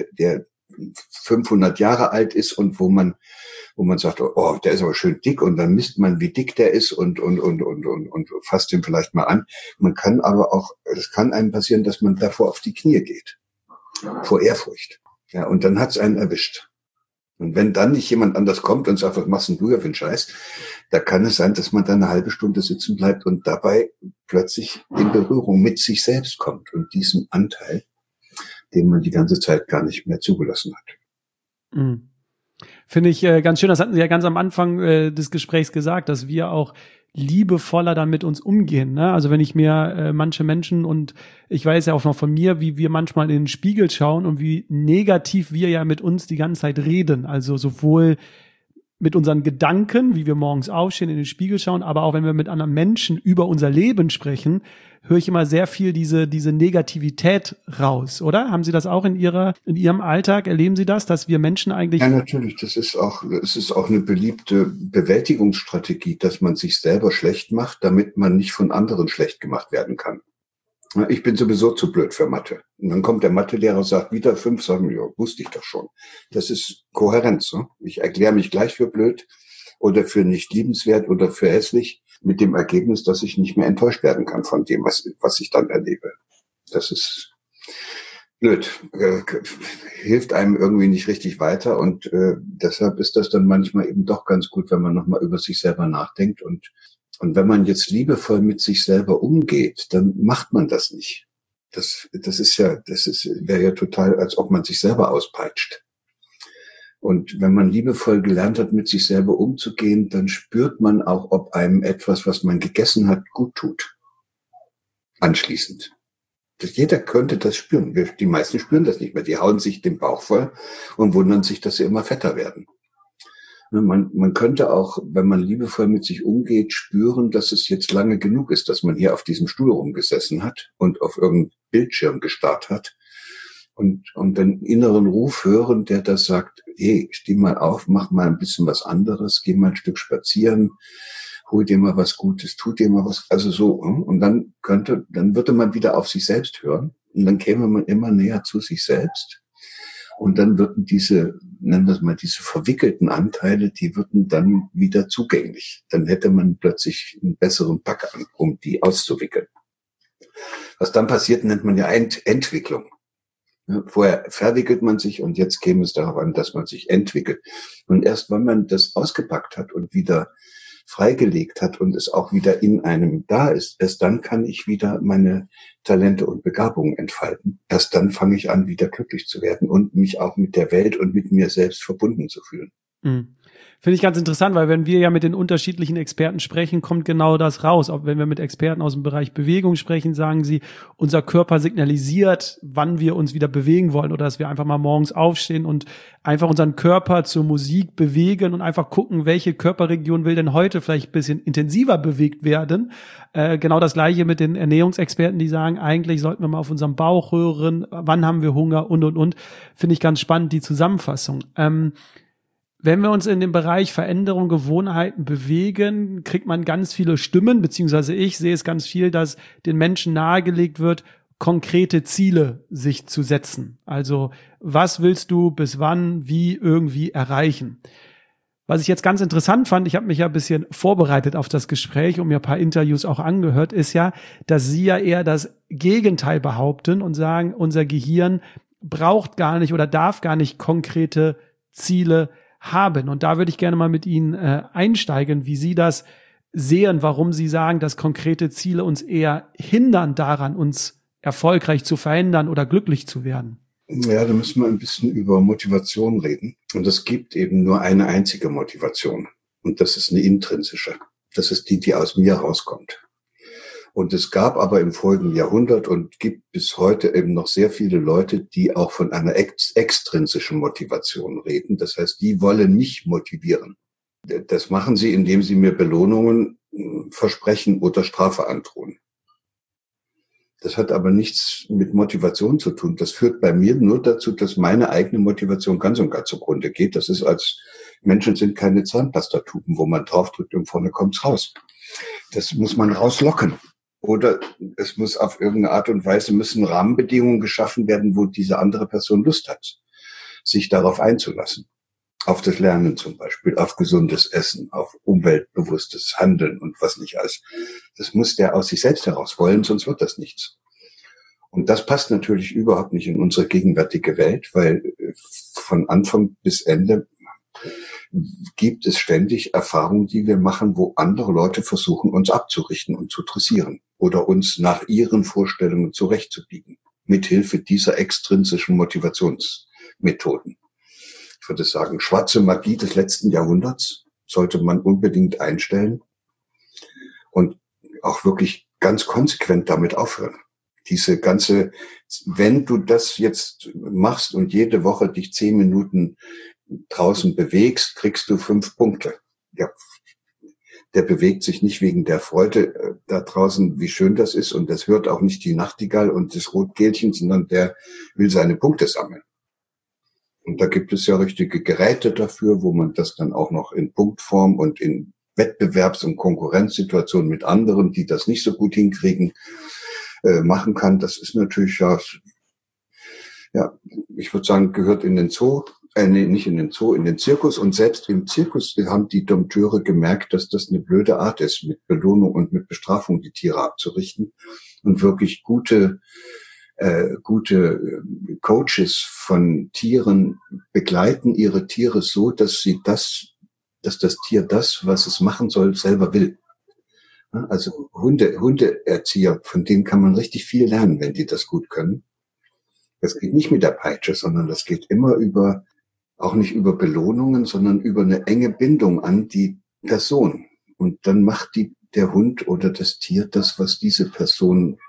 500 Jahre alt ist und wo man sagt, oh, der ist aber schön dick und dann misst man, wie dick der ist und fasst ihn vielleicht mal an. Man kann aber auch, es kann einem passieren, dass man davor auf die Knie geht. Vor Ehrfurcht. Ja, und dann hat's einen erwischt. Und wenn dann nicht jemand anders kommt und sagt, was machst denn du hier für einen Scheiß, da kann es sein, dass man dann eine halbe Stunde sitzen bleibt und dabei plötzlich in Berührung mit sich selbst kommt und diesem Anteil, den man die ganze Zeit gar nicht mehr zugelassen hat. Mhm. Finde ich ganz schön, das hatten Sie ja ganz am Anfang des Gesprächs gesagt, dass wir auch liebevoller dann mit uns umgehen, ne? Also wenn ich mir manche Menschen, und ich weiß ja auch noch von mir, wie wir manchmal in den Spiegel schauen und wie negativ wir ja mit uns die ganze Zeit reden, also sowohl mit unseren Gedanken, wie wir morgens aufstehen, in den Spiegel schauen, aber auch wenn wir mit anderen Menschen über unser Leben sprechen, höre ich immer sehr viel diese Negativität raus, oder? Haben Sie das auch in Ihrem Alltag? Erleben Sie das, dass wir Menschen eigentlich... Ja, natürlich. Es ist auch eine beliebte Bewältigungsstrategie, dass man sich selber schlecht macht, damit man nicht von anderen schlecht gemacht werden kann. Ich bin sowieso zu blöd für Mathe. Und dann kommt der Mathelehrer und sagt, wieder 5, sagen, ja, wusste ich doch schon. Das ist Kohärenz. Ne? Ich erkläre mich gleich für blöd oder für nicht liebenswert oder für hässlich, mit dem Ergebnis, dass ich nicht mehr enttäuscht werden kann von dem, was ich dann erlebe. Das ist blöd. Hilft einem irgendwie nicht richtig weiter und deshalb ist das dann manchmal eben doch ganz gut, wenn man nochmal über sich selber nachdenkt und wenn man jetzt liebevoll mit sich selber umgeht, dann macht man das nicht. Das wäre ja total, als ob man sich selber auspeitscht. Und wenn man liebevoll gelernt hat, mit sich selber umzugehen, dann spürt man auch, ob einem etwas, was man gegessen hat, gut tut. Anschließend. Jeder könnte das spüren. Die meisten spüren das nicht mehr. Die hauen sich den Bauch voll und wundern sich, dass sie immer fetter werden. Man könnte auch, wenn man liebevoll mit sich umgeht, spüren, dass es jetzt lange genug ist, dass man hier auf diesem Stuhl rumgesessen hat und auf irgendeinen Bildschirm gestarrt hat und den inneren Ruf hören, der das sagt, hey, steh mal auf, mach mal ein bisschen was anderes, geh mal ein Stück spazieren, hol dir mal was Gutes, tu dir mal was, also so. Und dann würde man wieder auf sich selbst hören und dann käme man immer näher zu sich selbst. Und dann würden nennen wir es mal, diese verwickelten Anteile, die würden dann wieder zugänglich. Dann hätte man plötzlich einen besseren Pack an, um die auszuwickeln. Was dann passiert, nennt man ja Entwicklung. Vorher verwickelt man sich und jetzt käme es darauf an, dass man sich entwickelt. Und erst wenn man das ausgepackt hat und wieder freigelegt hat und es auch wieder in einem da ist, erst dann kann ich wieder meine Talente und Begabungen entfalten. Erst dann fange ich an, wieder glücklich zu werden und mich auch mit der Welt und mit mir selbst verbunden zu fühlen. Mhm. Finde ich ganz interessant, weil wenn wir ja mit den unterschiedlichen Experten sprechen, kommt genau das raus. Auch wenn wir mit Experten aus dem Bereich Bewegung sprechen, sagen sie, unser Körper signalisiert, wann wir uns wieder bewegen wollen oder dass wir einfach mal morgens aufstehen und einfach unseren Körper zur Musik bewegen und einfach gucken, welche Körperregion will denn heute vielleicht ein bisschen intensiver bewegt werden. Genau das Gleiche mit den Ernährungsexperten, die sagen, eigentlich sollten wir mal auf unseren Bauch hören, wann haben wir Hunger und. Finde ich ganz spannend, die Zusammenfassung. Wenn wir uns in dem Bereich Veränderung, Gewohnheiten bewegen, kriegt man ganz viele Stimmen, beziehungsweise ich sehe es ganz viel, dass den Menschen nahegelegt wird, konkrete Ziele sich zu setzen. Also was willst du bis wann, wie irgendwie erreichen? Was ich jetzt ganz interessant fand, ich habe mich ja ein bisschen vorbereitet auf das Gespräch und mir ein paar Interviews auch angehört, ist ja, dass Sie ja eher das Gegenteil behaupten und sagen, unser Gehirn braucht gar nicht oder darf gar nicht konkrete Ziele haben. Und da würde ich gerne mal mit Ihnen einsteigen, wie Sie das sehen, warum Sie sagen, dass konkrete Ziele uns eher hindern daran, uns erfolgreich zu verändern oder glücklich zu werden. Ja, da müssen wir ein bisschen über Motivation reden. Und es gibt eben nur eine einzige Motivation. Und das ist eine intrinsische. Das ist die aus mir rauskommt. Und es gab aber im folgenden Jahrhundert und gibt bis heute eben noch sehr viele Leute, die auch von einer extrinsischen Motivation reden. Das heißt, die wollen mich motivieren. Das machen sie, indem sie mir Belohnungen versprechen oder Strafe androhen. Das hat aber nichts mit Motivation zu tun. Das führt bei mir nur dazu, dass meine eigene Motivation ganz und gar zugrunde geht. Das ist, als Menschen sind keine Zahnpastatuben, wo man draufdrückt und vorne kommt's raus. Das muss man rauslocken. Oder es muss auf irgendeine Art und Weise müssen Rahmenbedingungen geschaffen werden, wo diese andere Person Lust hat, sich darauf einzulassen. Auf das Lernen zum Beispiel, auf gesundes Essen, auf umweltbewusstes Handeln und was nicht alles. Das muss der aus sich selbst heraus wollen, sonst wird das nichts. Und das passt natürlich überhaupt nicht in unsere gegenwärtige Welt, weil von Anfang bis Ende gibt es ständig Erfahrungen, die wir machen, wo andere Leute versuchen, uns abzurichten und zu dressieren oder uns nach ihren Vorstellungen zurechtzubiegen, mithilfe dieser extrinsischen Motivationsmethoden. Ich würde sagen, schwarze Magie des letzten Jahrhunderts sollte man unbedingt einstellen und auch wirklich ganz konsequent damit aufhören. Diese ganze, wenn du das jetzt machst und jede Woche dich 10 Minuten draußen bewegst, kriegst du 5 Punkte. Ja, der bewegt sich nicht wegen der Freude da draußen, wie schön das ist, und das hört auch nicht die Nachtigall und das Rotkehlchen, sondern der will seine Punkte sammeln. Und da gibt es ja richtige Geräte dafür, wo man das dann auch noch in Punktform und in Wettbewerbs- und Konkurrenzsituationen mit anderen, die das nicht so gut hinkriegen, machen kann. Das ist natürlich ja, ich würde sagen, gehört in den Zoo, nicht in den Zoo, in den Zirkus. Und selbst im Zirkus haben die Dompteure gemerkt, dass das eine blöde Art ist, mit Belohnung und mit Bestrafung die Tiere abzurichten. Und wirklich gute Coaches von Tieren begleiten ihre Tiere so, dass das Tier das, was es machen soll, selber will. Also Hundeerzieher, von denen kann man richtig viel lernen, wenn die das gut können. Das geht nicht mit der Peitsche, sondern das geht immer auch nicht über Belohnungen, sondern über eine enge Bindung an die Person. Und dann macht der Hund oder das Tier das, was diese Person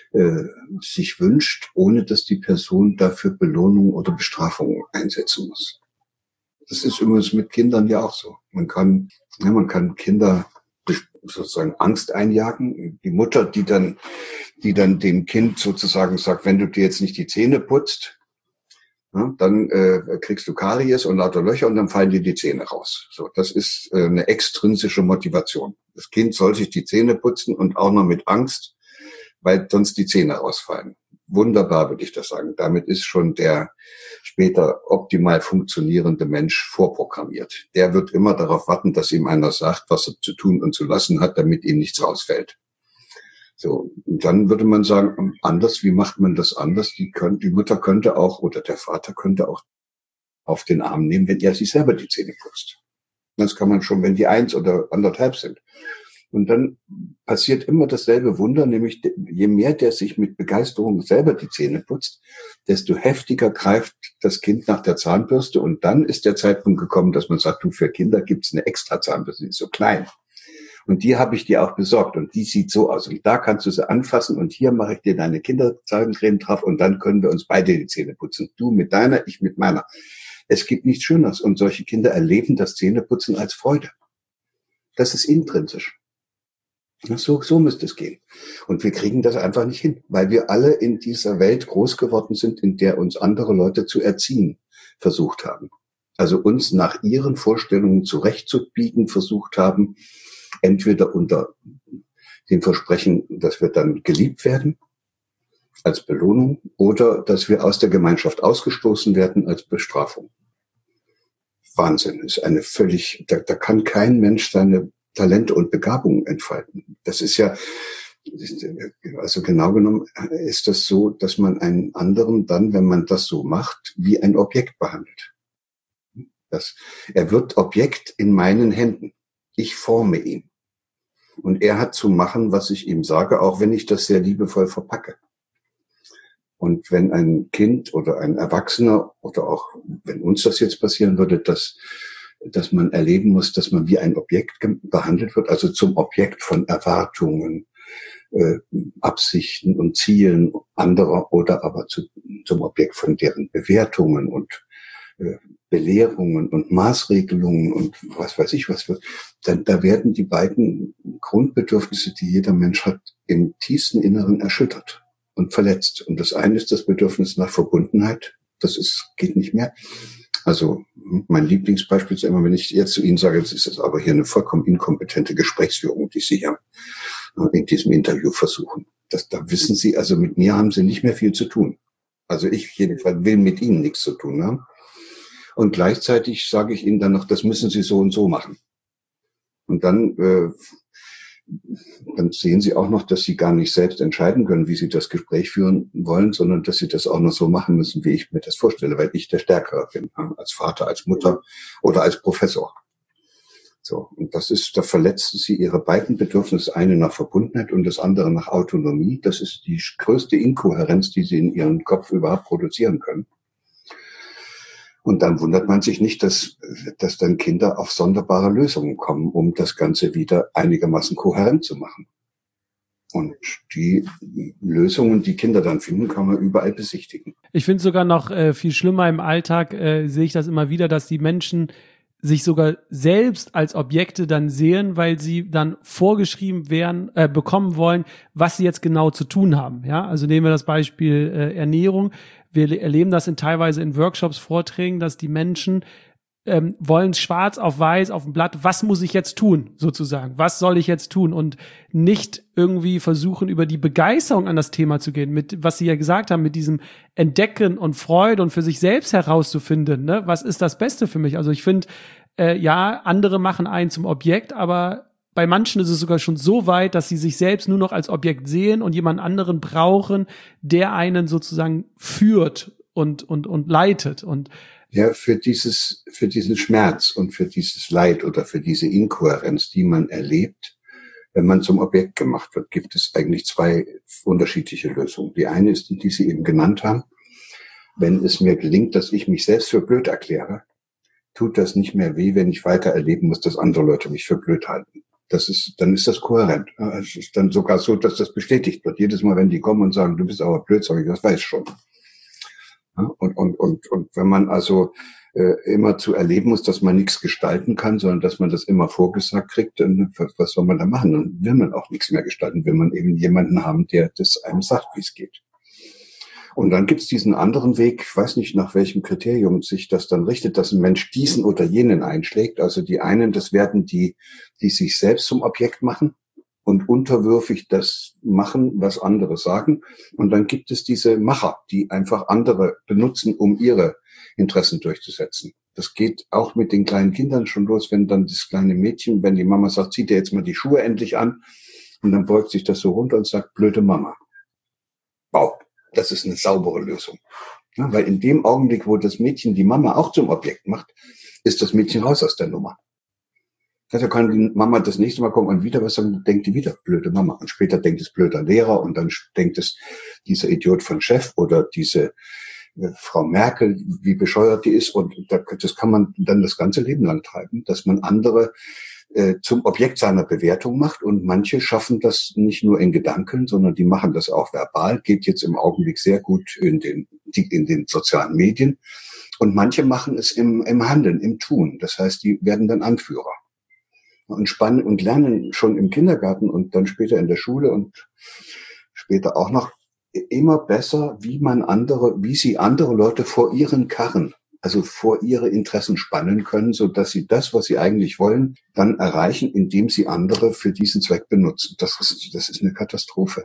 sich wünscht, ohne dass die Person dafür Belohnung oder Bestrafung einsetzen muss. Das ist übrigens mit Kindern ja auch so. Man kann Kinder sozusagen Angst einjagen. Die Mutter, die dann dem Kind sozusagen sagt, wenn du dir jetzt nicht die Zähne putzt, dann kriegst du Karies und lauter Löcher und dann fallen dir die Zähne raus. So, das ist eine extrinsische Motivation. Das Kind soll sich die Zähne putzen und auch noch mit Angst, weil sonst die Zähne rausfallen. Wunderbar, würde ich das sagen. Damit ist schon der später optimal funktionierende Mensch vorprogrammiert. Der wird immer darauf warten, dass ihm einer sagt, was er zu tun und zu lassen hat, damit ihm nichts rausfällt. So, und dann würde man sagen, anders, wie macht man das anders? Die Mutter könnte auch, oder der Vater könnte auch auf den Arm nehmen, wenn er sich selber die Zähne putzt. Das kann man schon, wenn die 1 oder 1,5 sind. Und dann passiert immer dasselbe Wunder, nämlich je mehr der sich mit Begeisterung selber die Zähne putzt, desto heftiger greift das Kind nach der Zahnbürste. Und dann ist der Zeitpunkt gekommen, dass man sagt, für Kinder gibt's eine extra Zahnbürste, die ist so klein. Und die habe ich dir auch besorgt und die sieht so aus. Und da kannst du sie anfassen und hier mache ich dir deine Kinderzahncreme drauf und dann können wir uns beide die Zähne putzen. Du mit deiner, ich mit meiner. Es gibt nichts Schöneres und solche Kinder erleben das Zähneputzen als Freude. Das ist intrinsisch. So müsste es gehen. Und wir kriegen das einfach nicht hin, weil wir alle in dieser Welt groß geworden sind, in der uns andere Leute zu erziehen versucht haben. Also uns nach ihren Vorstellungen zurechtzubiegen versucht haben, entweder unter dem Versprechen, dass wir dann geliebt werden, als Belohnung oder dass wir aus der Gemeinschaft ausgestoßen werden als Bestrafung. Wahnsinn, ist eine völlig, da kann kein Mensch seine Talente und Begabungen entfalten. Das ist ja, also genau genommen ist das so, dass man einen anderen dann, wenn man das so macht, wie ein Objekt behandelt. Er wird Objekt in meinen Händen. Ich forme ihn. Und er hat zu machen, was ich ihm sage, auch wenn ich das sehr liebevoll verpacke. Und wenn ein Kind oder ein Erwachsener oder auch wenn uns das jetzt passieren würde, dass man erleben muss, dass man wie ein Objekt behandelt wird, also zum Objekt von Erwartungen, Absichten und Zielen anderer oder aber zum Objekt von deren Bewertungen und Belehrungen und Maßregelungen und was weiß ich was, dann da werden die beiden Grundbedürfnisse, die jeder Mensch hat, im tiefsten Inneren erschüttert und verletzt. Und das eine ist das Bedürfnis nach Verbundenheit. Geht nicht mehr. Also mein Lieblingsbeispiel ist immer, wenn ich jetzt zu Ihnen sage, das ist jetzt aber hier eine vollkommen inkompetente Gesprächsführung, die Sie ja in diesem Interview versuchen. Da wissen Sie, also mit mir haben Sie nicht mehr viel zu tun. Also ich jedenfalls will mit Ihnen nichts zu tun haben. Und gleichzeitig sage ich Ihnen dann noch, das müssen Sie so und so machen. Und dann sehen Sie auch noch, dass Sie gar nicht selbst entscheiden können, wie Sie das Gespräch führen wollen, sondern dass Sie das auch noch so machen müssen, wie ich mir das vorstelle, weil ich der Stärkere bin, als Vater, als Mutter oder als Professor. So, und da verletzen Sie Ihre beiden Bedürfnisse, eine nach Verbundenheit und das andere nach Autonomie. Das ist die größte Inkohärenz, die Sie in Ihrem Kopf überhaupt produzieren können. Und dann wundert man sich nicht, dass dann Kinder auf sonderbare Lösungen kommen, um das Ganze wieder einigermaßen kohärent zu machen. Und die Lösungen, die Kinder dann finden, kann man überall besichtigen. Ich finde sogar noch viel schlimmer im Alltag, sehe ich das immer wieder, dass die Menschen sich sogar selbst als Objekte dann sehen, weil sie dann vorgeschrieben bekommen wollen, was sie jetzt genau zu tun haben. Ja, also nehmen wir das Beispiel Ernährung. Wir erleben das teilweise in Workshops, Vorträgen, dass die Menschen wollen schwarz auf weiß auf dem Blatt, was muss ich jetzt tun, sozusagen, was soll ich jetzt tun und nicht irgendwie versuchen, über die Begeisterung an das Thema zu gehen, mit, was Sie ja gesagt haben, mit diesem Entdecken und Freude und für sich selbst herauszufinden, ne, was ist das Beste für mich? Also ich finde, ja, andere machen einen zum Objekt, aber bei manchen ist es sogar schon so weit, dass sie sich selbst nur noch als Objekt sehen und jemand anderen brauchen, der einen sozusagen führt und leitet. Und ja, für diesen Schmerz und für dieses Leid oder für diese Inkohärenz, die man erlebt, wenn man zum Objekt gemacht wird, gibt es eigentlich zwei unterschiedliche Lösungen. Die eine ist die Sie eben genannt haben. Wenn es mir gelingt, dass ich mich selbst für blöd erkläre, tut das nicht mehr weh, wenn ich weiter erleben muss, dass andere Leute mich für blöd halten. Dann ist das kohärent. Es ist dann sogar so, dass das bestätigt wird. Jedes Mal, wenn die kommen und sagen, du bist aber blöd, sage ich, das weiß ich schon. Und wenn man also immer zu erleben muss, dass man nichts gestalten kann, sondern dass man das immer vorgesagt kriegt, dann was soll man da machen? Dann will man auch nichts mehr gestalten, will man eben jemanden haben, der das einem sagt, wie es geht. Und dann gibt's diesen anderen Weg, ich weiß nicht, nach welchem Kriterium sich das dann richtet, dass ein Mensch diesen oder jenen einschlägt. Also die einen, das werden die sich selbst zum Objekt machen und unterwürfig das machen, was andere sagen. Und dann gibt es diese Macher, die einfach andere benutzen, um ihre Interessen durchzusetzen. Das geht auch mit den kleinen Kindern schon los, wenn dann das kleine Mädchen, wenn die Mama sagt, zieh dir jetzt mal die Schuhe endlich an. Und dann beugt sich das so runter und sagt, blöde Mama. Wow. Das ist eine saubere Lösung. Ja, weil in dem Augenblick, wo das Mädchen die Mama auch zum Objekt macht, ist das Mädchen raus aus der Nummer. Da kann die Mama das nächste Mal kommen und wieder was sagen, denkt die wieder, blöde Mama. Und später denkt es blöder Lehrer und dann denkt es dieser Idiot von Chef oder diese Frau Merkel, wie bescheuert die ist. Und das kann man dann das ganze Leben lang treiben, dass man andere zum Objekt seiner Bewertung macht. Und manche schaffen das nicht nur in Gedanken, sondern die machen das auch verbal. Geht jetzt im Augenblick sehr gut in den sozialen Medien. Und manche machen es im Handeln, im Tun. Das heißt, die werden dann Anführer. Und lernen schon im Kindergarten und dann später in der Schule und später auch noch immer besser, wie sie andere Leute vor ihren Karren, also vor ihre Interessen spannen können, so dass sie das, was sie eigentlich wollen, dann erreichen, indem sie andere für diesen Zweck benutzen. Das ist eine Katastrophe.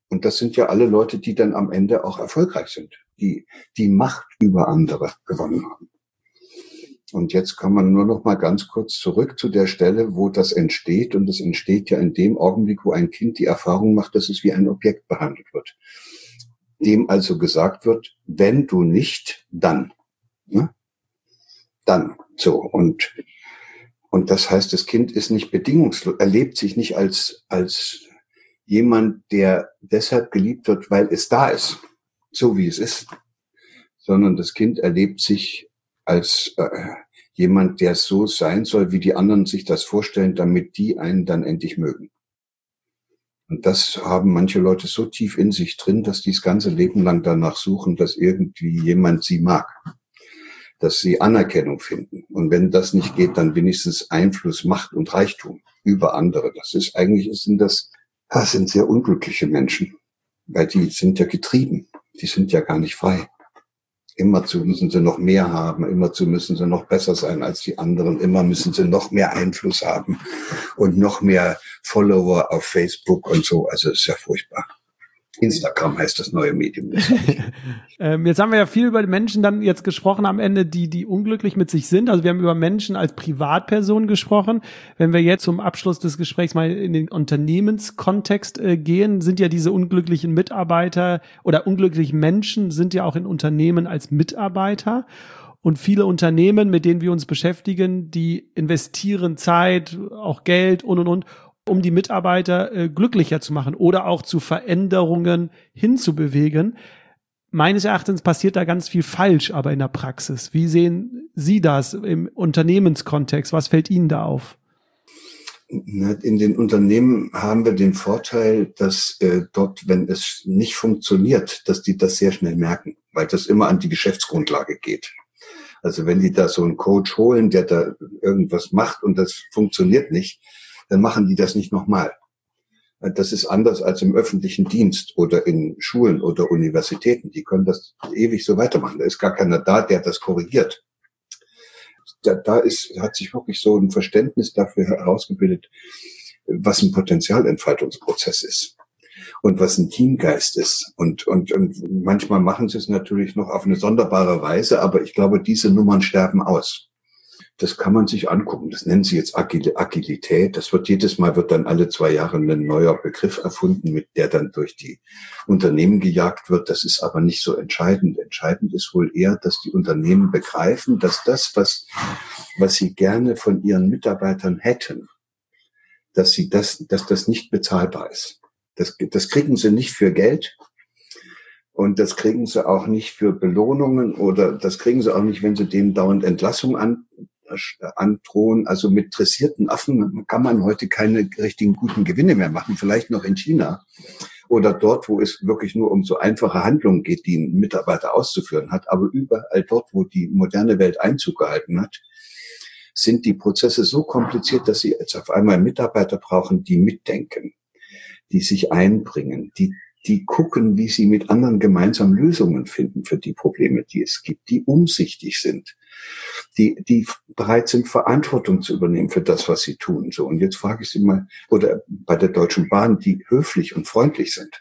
Und das sind ja alle Leute, die dann am Ende auch erfolgreich sind, die die Macht über andere gewonnen haben. Und jetzt kann man nur noch mal ganz kurz zurück zu der Stelle, wo das entsteht. Und das entsteht ja in dem Augenblick, wo ein Kind die Erfahrung macht, dass es wie ein Objekt behandelt wird. Dem also gesagt wird, wenn du nicht, dann. Ne? Dann. So. Und das heißt, das Kind ist nicht bedingungslos, erlebt sich nicht als jemand, der deshalb geliebt wird, weil es da ist. So wie es ist. Sondern das Kind erlebt sich als jemand, der so sein soll, wie die anderen sich das vorstellen, damit die einen dann endlich mögen. Und das haben manche Leute so tief in sich drin, dass die das ganze Leben lang danach suchen, dass irgendwie jemand sie mag, dass sie Anerkennung finden. Und wenn das nicht geht, dann wenigstens Einfluss, Macht und Reichtum über andere. Das ist eigentlich, sind sehr unglückliche Menschen, weil die sind ja getrieben, die sind ja gar nicht frei. Immerzu müssen sie noch mehr haben, immerzu müssen sie noch besser sein als die anderen, immer müssen sie noch mehr Einfluss haben und noch mehr Follower auf Facebook und so. Also ist ja furchtbar. Instagram heißt das neue Medium. Jetzt haben wir ja viel über die Menschen dann jetzt gesprochen am Ende, die unglücklich mit sich sind. Also wir haben über Menschen als Privatpersonen gesprochen. Wenn wir jetzt zum Abschluss des Gesprächs mal in den Unternehmenskontext gehen, sind ja diese unglücklichen Mitarbeiter oder unglücklichen Menschen sind ja auch in Unternehmen als Mitarbeiter. Und viele Unternehmen, mit denen wir uns beschäftigen, die investieren Zeit, auch Geld und, um die Mitarbeiter glücklicher zu machen oder auch zu Veränderungen hinzubewegen. Meines Erachtens passiert da ganz viel falsch, aber in der Praxis. Wie sehen Sie das im Unternehmenskontext? Was fällt Ihnen da auf? In den Unternehmen haben wir den Vorteil, dass dort, wenn es nicht funktioniert, dass die das sehr schnell merken, weil das immer an die Geschäftsgrundlage geht. Also wenn die da so einen Coach holen, der da irgendwas macht und das funktioniert nicht, dann machen die das nicht nochmal. Das ist anders als im öffentlichen Dienst oder in Schulen oder Universitäten. Die können das ewig so weitermachen. Da ist gar keiner da, der das korrigiert. Hat sich wirklich so ein Verständnis dafür herausgebildet, was ein Potenzialentfaltungsprozess ist und was ein Teamgeist ist. Und manchmal machen sie es natürlich noch auf eine sonderbare Weise, aber ich glaube, diese Nummern sterben aus. Das kann man sich angucken. Das nennen sie jetzt Agilität. Das wird jedes Mal, wird dann alle 2 Jahre ein neuer Begriff erfunden, mit der dann durch die Unternehmen gejagt wird. Das ist aber nicht so entscheidend. Entscheidend ist wohl eher, dass die Unternehmen begreifen, dass das, was sie gerne von ihren Mitarbeitern hätten, dass das nicht bezahlbar ist. Das kriegen sie nicht für Geld. Und das kriegen sie auch nicht für Belohnungen oder das kriegen sie auch nicht, wenn sie denen dauernd Entlassung androhen. Also mit dressierten Affen kann man heute keine richtigen guten Gewinne mehr machen. Vielleicht noch in China oder dort, wo es wirklich nur um so einfache Handlungen geht, die ein Mitarbeiter auszuführen hat. Aber überall dort, wo die moderne Welt Einzug gehalten hat, sind die Prozesse so kompliziert, dass sie jetzt auf einmal Mitarbeiter brauchen, die mitdenken, die sich einbringen, die gucken, wie sie mit anderen gemeinsam Lösungen finden für die Probleme, die es gibt, die umsichtig sind, die bereit sind, Verantwortung zu übernehmen für das, was sie tun. So, und jetzt frage ich Sie mal, oder bei der Deutschen Bahn, die höflich und freundlich sind.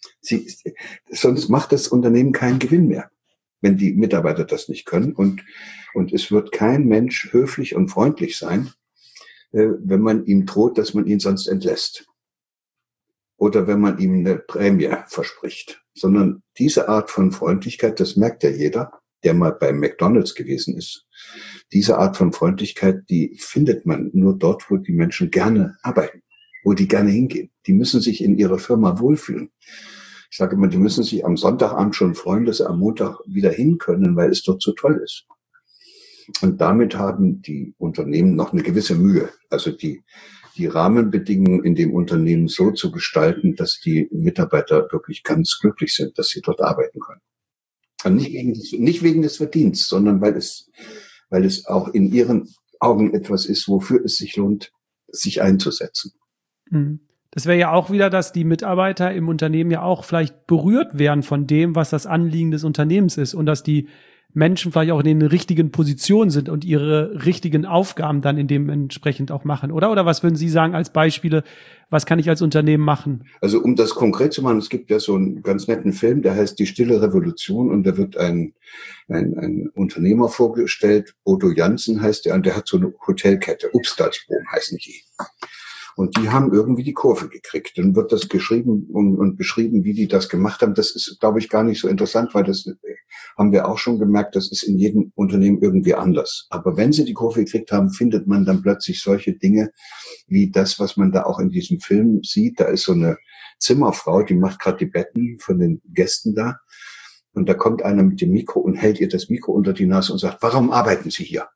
Sonst macht das Unternehmen keinen Gewinn mehr, wenn die Mitarbeiter das nicht können. Und es wird kein Mensch höflich und freundlich sein, wenn man ihm droht, dass man ihn sonst entlässt. Oder wenn man ihm eine Prämie verspricht. Sondern diese Art von Freundlichkeit, das merkt ja jeder, der mal beim McDonald's gewesen ist. Diese Art von Freundlichkeit, die findet man nur dort, wo die Menschen gerne arbeiten, wo die gerne hingehen. Die müssen sich in ihrer Firma wohlfühlen. Ich sage immer, die müssen sich am Sonntagabend schon freuen, dass sie am Montag wieder hin können, weil es dort so toll ist. Und damit haben die Unternehmen noch eine gewisse Mühe. Also die Rahmenbedingungen in dem Unternehmen so zu gestalten, dass die Mitarbeiter wirklich ganz glücklich sind, dass sie dort arbeiten können. Und nicht wegen des Verdienstes, sondern weil es auch in ihren Augen etwas ist, wofür es sich lohnt, sich einzusetzen. Das wäre ja auch wieder, dass die Mitarbeiter im Unternehmen ja auch vielleicht berührt werden von dem, was das Anliegen des Unternehmens ist und dass die Menschen vielleicht auch in den richtigen Positionen sind und ihre richtigen Aufgaben dann in dem entsprechend auch machen, oder? Oder was würden Sie sagen als Beispiele, was kann ich als Unternehmen machen? Also um das konkret zu machen, es gibt ja so einen ganz netten Film, der heißt Die Stille Revolution, und da wird ein Unternehmer vorgestellt, Bodo Jansen heißt der, und der hat so eine Hotelkette, Upstalsboom heißen die. Und die haben irgendwie die Kurve gekriegt. Dann wird das geschrieben und beschrieben, wie die das gemacht haben. Das ist, glaube ich, gar nicht so interessant, weil das haben wir auch schon gemerkt, das ist in jedem Unternehmen irgendwie anders. Aber wenn sie die Kurve gekriegt haben, findet man dann plötzlich solche Dinge wie das, was man da auch in diesem Film sieht. Da ist so eine Zimmerfrau, die macht gerade die Betten von den Gästen da. Und da kommt einer mit dem Mikro und hält ihr das Mikro unter die Nase und sagt, warum arbeiten Sie hier?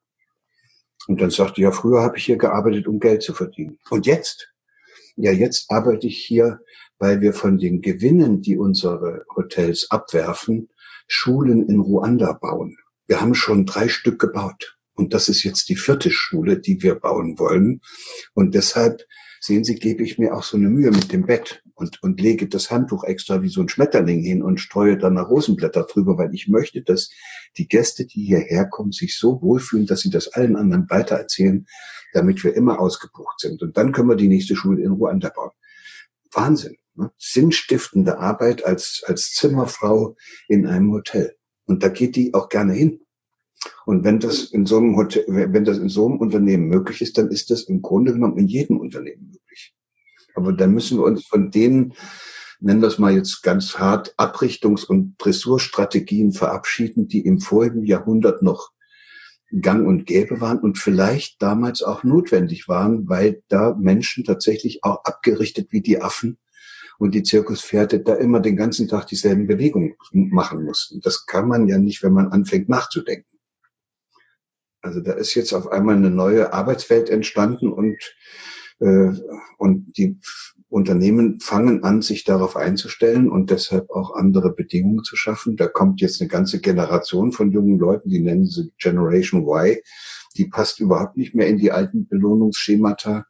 Und dann sagt die, ja, früher habe ich hier gearbeitet, um Geld zu verdienen. Und jetzt? Ja, jetzt arbeite ich hier, weil wir von den Gewinnen, die unsere Hotels abwerfen, Schulen in Ruanda bauen. Wir haben schon 3 Stück gebaut. Und das ist jetzt die 4. Schule, die wir bauen wollen. Und deshalb, sehen Sie, gebe ich mir auch so eine Mühe mit dem Bett und lege das Handtuch extra wie so ein Schmetterling hin und streue dann noch Rosenblätter drüber, weil ich möchte, dass die Gäste, die hierher kommen, sich so wohlfühlen, dass sie das allen anderen weitererzählen, damit wir immer ausgebucht sind. Und dann können wir die nächste Schule in Ruanda bauen. Wahnsinn, ne? Sinnstiftende Arbeit als Zimmerfrau in einem Hotel. Und da geht die auch gerne hin. Und wenn das in so einem Hotel, wenn das in so einem Unternehmen möglich ist, dann ist das im Grunde genommen in jedem Unternehmen möglich. Aber dann müssen wir uns von denen, nennen wir es mal jetzt ganz hart, Abrichtungs- und Dressurstrategien verabschieden, die im vorigen Jahrhundert noch gang und gäbe waren und vielleicht damals auch notwendig waren, weil da Menschen tatsächlich auch abgerichtet wie die Affen und die Zirkuspferde da immer den ganzen Tag dieselben Bewegungen machen mussten. Das kann man ja nicht, wenn man anfängt nachzudenken. Also da ist jetzt auf einmal eine neue Arbeitswelt entstanden und die Unternehmen fangen an, sich darauf einzustellen und deshalb auch andere Bedingungen zu schaffen. Da kommt jetzt eine ganze Generation von jungen Leuten, die nennen sie Generation Y, die passt überhaupt nicht mehr in die alten Belohnungsschemata.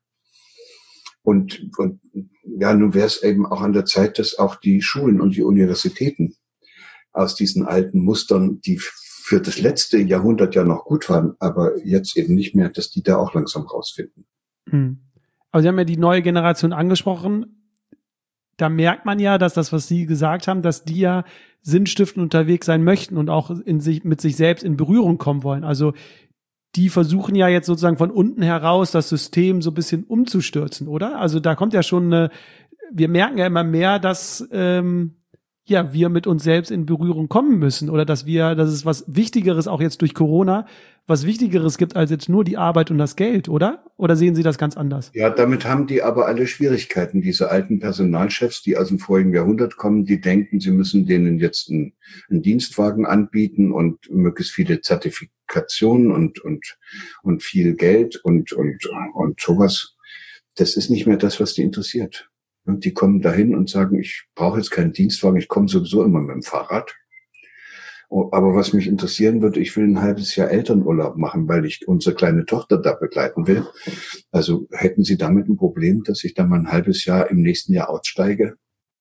Und ja, nun wäre es eben auch an der Zeit, dass auch die Schulen und die Universitäten aus diesen alten Mustern, die für das letzte Jahrhundert ja noch gut waren, aber jetzt eben nicht mehr, dass die da auch langsam rausfinden. Aber Sie haben ja die neue Generation angesprochen. Da merkt man ja, dass das, was Sie gesagt haben, dass die ja sinnstiftend unterwegs sein möchten und auch mit sich selbst in Berührung kommen wollen. Also die versuchen ja jetzt sozusagen von unten heraus das System so ein bisschen umzustürzen, oder? Also da kommt ja schon wir merken ja immer mehr, dass wir mit uns selbst in Berührung kommen müssen oder dass es was Wichtigeres auch jetzt durch Corona, was Wichtigeres gibt als jetzt nur die Arbeit und das Geld, oder? Oder sehen Sie das ganz anders? Ja, damit haben die aber alle Schwierigkeiten. Diese alten Personalchefs, die aus dem vorigen Jahrhundert kommen, die denken, sie müssen denen jetzt einen Dienstwagen anbieten und möglichst viele Zertifikationen und viel Geld und sowas. Das ist nicht mehr das, was die interessiert. Und die kommen dahin und sagen, ich brauche jetzt keinen Dienstwagen, ich komme sowieso immer mit dem Fahrrad. Aber was mich interessieren würde, ich will ein halbes Jahr Elternurlaub machen, weil ich unsere kleine Tochter da begleiten will. Also hätten Sie damit ein Problem, dass ich dann mal ein halbes Jahr im nächsten Jahr aussteige?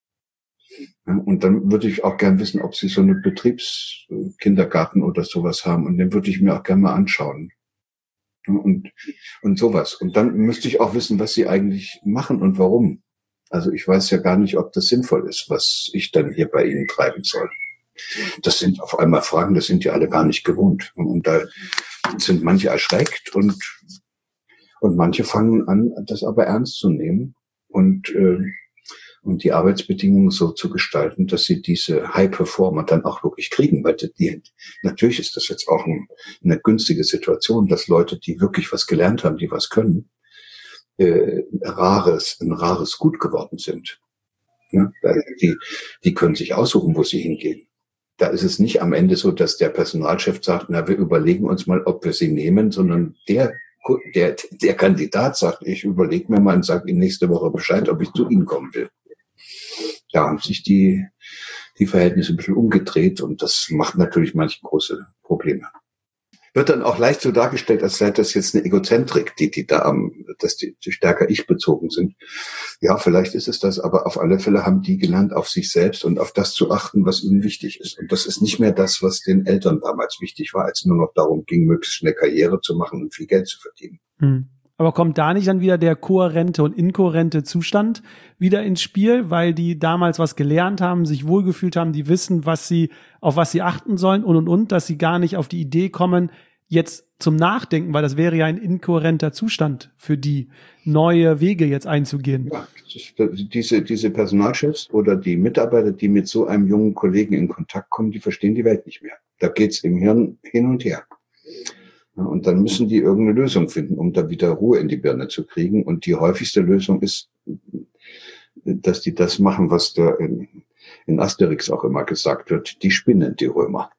Ja, und dann würde ich auch gern wissen, ob Sie so eine Betriebskindergarten oder sowas haben. Und den würde ich mir auch gerne mal anschauen. Ja, und sowas. Und dann müsste ich auch wissen, was Sie eigentlich machen und warum. Also ich weiß ja gar nicht, ob das sinnvoll ist, was ich dann hier bei Ihnen treiben soll. Das sind auf einmal Fragen, das sind die alle gar nicht gewohnt. Und da sind manche erschreckt und manche fangen an, das aber ernst zu nehmen und die Arbeitsbedingungen so zu gestalten, dass sie diese High-Performer dann auch wirklich kriegen. Weil natürlich ist das jetzt auch eine günstige Situation, dass Leute, die wirklich was gelernt haben, die was können, ein rares Gut geworden sind. Ja, die können sich aussuchen, wo sie hingehen. Da ist es nicht am Ende so, dass der Personalchef sagt, na, wir überlegen uns mal, ob wir sie nehmen, sondern der Kandidat sagt, ich überlege mir mal und sage Ihnen nächste Woche Bescheid, ob ich zu Ihnen kommen will. Da haben sich die Verhältnisse ein bisschen umgedreht und das macht natürlich manche große Probleme. Wird dann auch leicht so dargestellt, als sei das jetzt eine Egozentrik, die stärker ich-bezogen sind. Ja, vielleicht ist es das, aber auf alle Fälle haben die gelernt, auf sich selbst und auf das zu achten, was ihnen wichtig ist. Und das ist nicht mehr das, was den Eltern damals wichtig war, als nur noch darum ging, möglichst schnell Karriere zu machen und viel Geld zu verdienen. Aber kommt da nicht dann wieder der kohärente und inkohärente Zustand wieder ins Spiel, weil die damals was gelernt haben, sich wohlgefühlt haben, die wissen, auf was sie achten sollen und, dass sie gar nicht auf die Idee kommen, jetzt zum Nachdenken, weil das wäre ja ein inkohärenter Zustand für die, neue Wege jetzt einzugehen. Ja, diese Personalchefs oder die Mitarbeiter, die mit so einem jungen Kollegen in Kontakt kommen, die verstehen die Welt nicht mehr. Da geht's im Hirn hin und her. Ja, und dann müssen die irgendeine Lösung finden, um da wieder Ruhe in die Birne zu kriegen. Und die häufigste Lösung ist, dass die das machen, was da in Asterix auch immer gesagt wird, die spinnen, die Römer.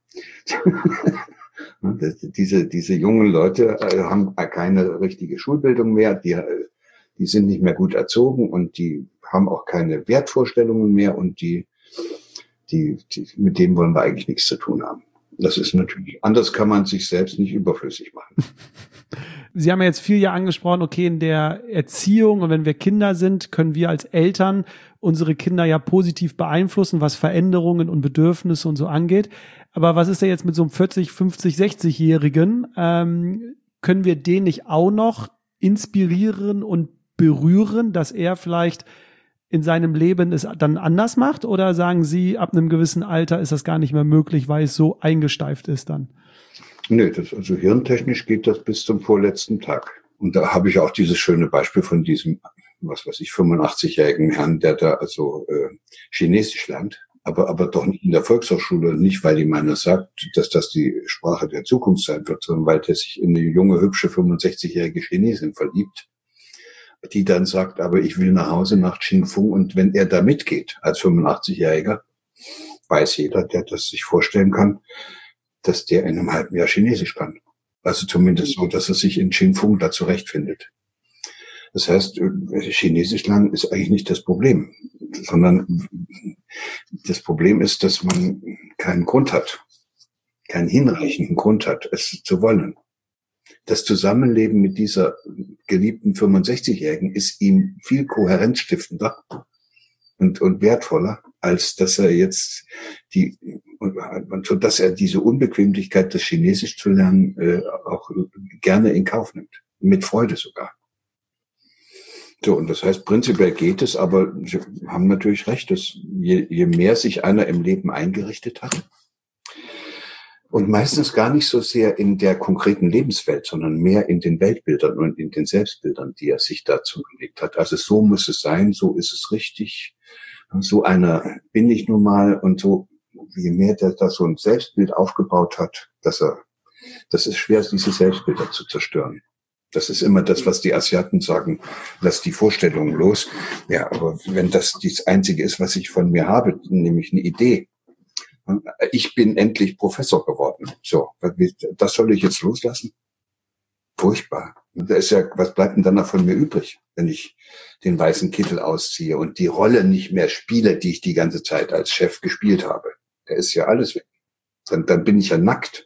Diese jungen Leute haben keine richtige Schulbildung mehr, die sind nicht mehr gut erzogen und die haben auch keine Wertvorstellungen mehr und die mit denen wollen wir eigentlich nichts zu tun haben. Das ist natürlich, anders kann man sich selbst nicht überflüssig machen. Sie haben ja jetzt viel ja angesprochen, okay, in der Erziehung und wenn wir Kinder sind, können wir als Eltern unsere Kinder ja positiv beeinflussen, was Veränderungen und Bedürfnisse und so angeht. Aber was ist da jetzt mit so einem 40, 50, 60-Jährigen? Können wir den nicht auch noch inspirieren und berühren, dass er vielleicht in seinem Leben es dann anders macht? Oder sagen Sie, ab einem gewissen Alter ist das gar nicht mehr möglich, weil es so eingesteift ist dann? Nö, also hirntechnisch geht das bis zum vorletzten Tag. Und da habe ich auch dieses schöne Beispiel von diesem, 85-jährigen Herrn, der da also Chinesisch lernt, aber doch nicht in der Volkshochschule, nicht weil ihm einer sagt, dass das die Sprache der Zukunft sein wird, sondern weil der sich in eine junge, hübsche 65-jährige Chinesin verliebt, die dann sagt, aber ich will nach Hause nach Qingfung. Und wenn er da mitgeht, als 85-Jähriger, weiß jeder, der das sich vorstellen kann, dass der in einem halben Jahr Chinesisch kann. Also zumindest so, dass er sich in Qingfung da zurechtfindet. Das heißt, Chinesisch lernen ist eigentlich nicht das Problem, sondern das Problem ist, dass man keinen Grund hat, keinen hinreichenden Grund hat, es zu wollen. Das Zusammenleben mit dieser geliebten 65-Jährigen ist ihm viel kohärenzstiftender und wertvoller, als dass er jetzt dass er diese Unbequemlichkeit, das Chinesisch zu lernen, auch gerne in Kauf nimmt. Mit Freude sogar. So, und das heißt, prinzipiell geht es, aber Sie haben natürlich recht, dass je mehr sich einer im Leben eingerichtet hat, und meistens gar nicht so sehr in der konkreten Lebenswelt, sondern mehr in den Weltbildern und in den Selbstbildern, die er sich dazu gelegt hat. Also so muss es sein, so ist es richtig, so einer bin ich nun mal und so, je mehr der da so ein Selbstbild aufgebaut hat, das ist schwer, diese Selbstbilder zu zerstören. Das ist immer das, was die Asiaten sagen, lass die Vorstellungen los. Ja, aber wenn das Einzige ist, was ich von mir habe, nämlich eine Idee, ich bin endlich Professor geworden. So, das soll ich jetzt loslassen? Furchtbar. Da ist ja, was bleibt denn dann noch von mir übrig, wenn ich den weißen Kittel ausziehe und die Rolle nicht mehr spiele, die ich die ganze Zeit als Chef gespielt habe? Da ist ja alles weg. Dann bin ich ja nackt.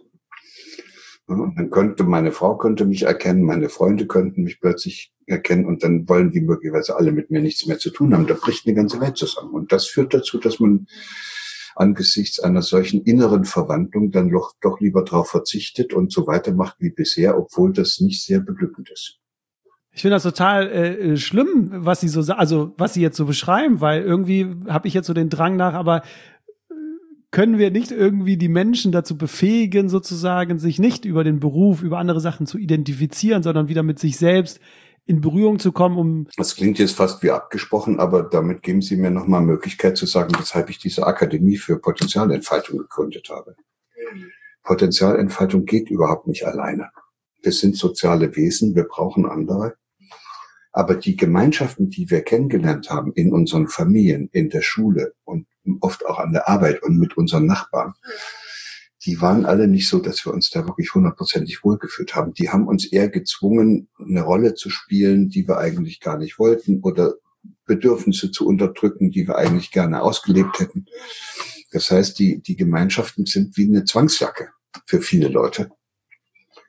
Und dann meine Frau könnte mich erkennen, meine Freunde könnten mich plötzlich erkennen und dann wollen die möglicherweise alle mit mir nichts mehr zu tun haben. Da bricht eine ganze Welt zusammen. Und das führt dazu, dass man angesichts einer solchen inneren Verwandlung dann doch lieber darauf verzichtet und so weitermacht wie bisher, obwohl das nicht sehr beglückend ist. Ich finde das total schlimm, was Sie was Sie jetzt so beschreiben, weil irgendwie habe ich jetzt so den Drang nach, aber können wir nicht irgendwie die Menschen dazu befähigen, sozusagen, sich nicht über den Beruf, über andere Sachen zu identifizieren, sondern wieder mit sich selbst in Berührung zu kommen, Das klingt jetzt fast wie abgesprochen, aber damit geben Sie mir nochmal Möglichkeit zu sagen, weshalb ich diese Akademie für Potenzialentfaltung gegründet habe. Potenzialentfaltung geht überhaupt nicht alleine. Wir sind soziale Wesen, wir brauchen andere. Aber die Gemeinschaften, die wir kennengelernt haben in unseren Familien, in der Schule und oft auch an der Arbeit und mit unseren Nachbarn, die waren alle nicht so, dass wir uns da wirklich 100%ig wohlgefühlt haben. Die haben uns eher gezwungen, eine Rolle zu spielen, die wir eigentlich gar nicht wollten oder Bedürfnisse zu unterdrücken, die wir eigentlich gerne ausgelebt hätten. Das heißt, die Gemeinschaften sind wie eine Zwangsjacke für viele Leute.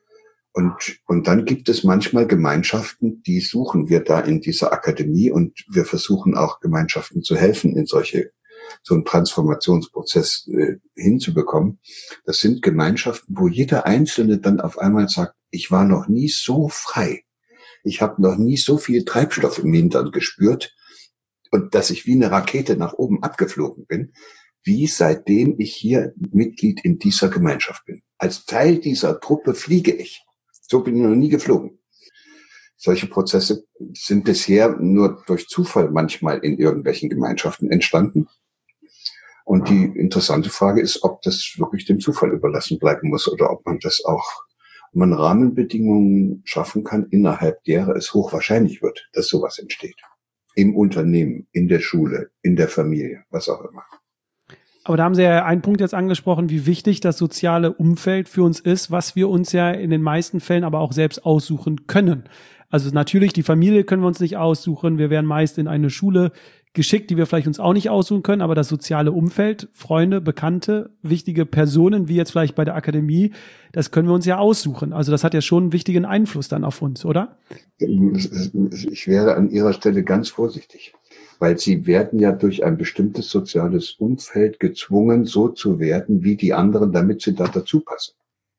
Und dann gibt es manchmal Gemeinschaften, die suchen wir da in dieser Akademie, und wir versuchen auch Gemeinschaften zu helfen, in so einen Transformationsprozess hinzubekommen. Das sind Gemeinschaften, wo jeder Einzelne dann auf einmal sagt, ich war noch nie so frei. Ich habe noch nie so viel Treibstoff im Hintern gespürt und dass ich wie eine Rakete nach oben abgeflogen bin, wie seitdem ich hier Mitglied in dieser Gemeinschaft bin. Als Teil dieser Truppe fliege ich. So bin ich noch nie geflogen. Solche Prozesse sind bisher nur durch Zufall manchmal in irgendwelchen Gemeinschaften entstanden. Und die interessante Frage ist, ob das wirklich dem Zufall überlassen bleiben muss oder ob man das auch, ob man Rahmenbedingungen schaffen kann, innerhalb derer es hochwahrscheinlich wird, dass sowas entsteht. Im Unternehmen, in der Schule, in der Familie, was auch immer. Aber da haben Sie ja einen Punkt jetzt angesprochen, wie wichtig das soziale Umfeld für uns ist, was wir uns ja in den meisten Fällen aber auch selbst aussuchen können. Also natürlich, die Familie können wir uns nicht aussuchen. Wir werden meist in eine Schule geschickt, die wir vielleicht uns auch nicht aussuchen können. Aber das soziale Umfeld, Freunde, Bekannte, wichtige Personen, wie jetzt vielleicht bei der Akademie, das können wir uns ja aussuchen. Also das hat ja schon einen wichtigen Einfluss dann auf uns, oder? Ich wäre an Ihrer Stelle ganz vorsichtig. Weil sie werden ja durch ein bestimmtes soziales Umfeld gezwungen, so zu werden wie die anderen, damit sie da dazu passen.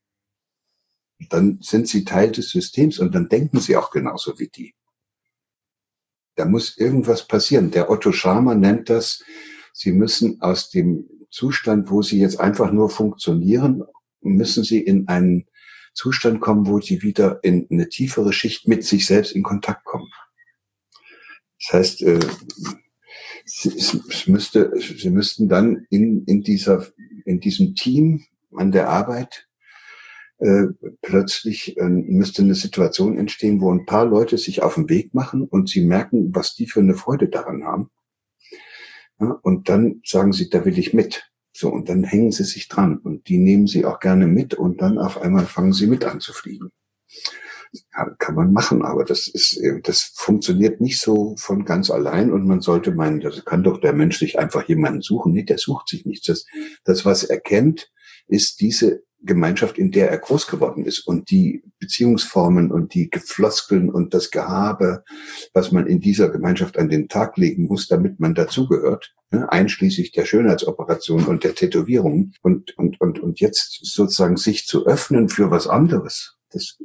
Dann sind sie Teil des Systems und dann denken sie auch genauso wie die. Da muss irgendwas passieren. Der Otto Scharmer nennt das, sie müssen aus dem Zustand, wo sie jetzt einfach nur funktionieren, müssen sie in einen Zustand kommen, wo sie wieder in eine tiefere Schicht mit sich selbst in Kontakt kommen. Das heißt, sie müssten dann in diesem Team an der Arbeit plötzlich müsste eine Situation entstehen, wo ein paar Leute sich auf den Weg machen und sie merken, was die für eine Freude daran haben. Ja, und dann sagen sie, da will ich mit. So, und dann hängen sie sich dran und die nehmen sie auch gerne mit und dann auf einmal fangen sie mit an zu fliegen. Ja, kann man machen, aber das funktioniert nicht so von ganz allein und man sollte meinen, das kann doch der Mensch sich einfach jemanden suchen. Nee, der sucht sich nichts. Das, was er kennt, ist diese Gemeinschaft, in der er groß geworden ist und die Beziehungsformen und die Gefloskeln und das Gehabe, was man in dieser Gemeinschaft an den Tag legen muss, damit man dazugehört, ne, einschließlich der Schönheitsoperation und der Tätowierungen und jetzt sozusagen sich zu öffnen für was anderes,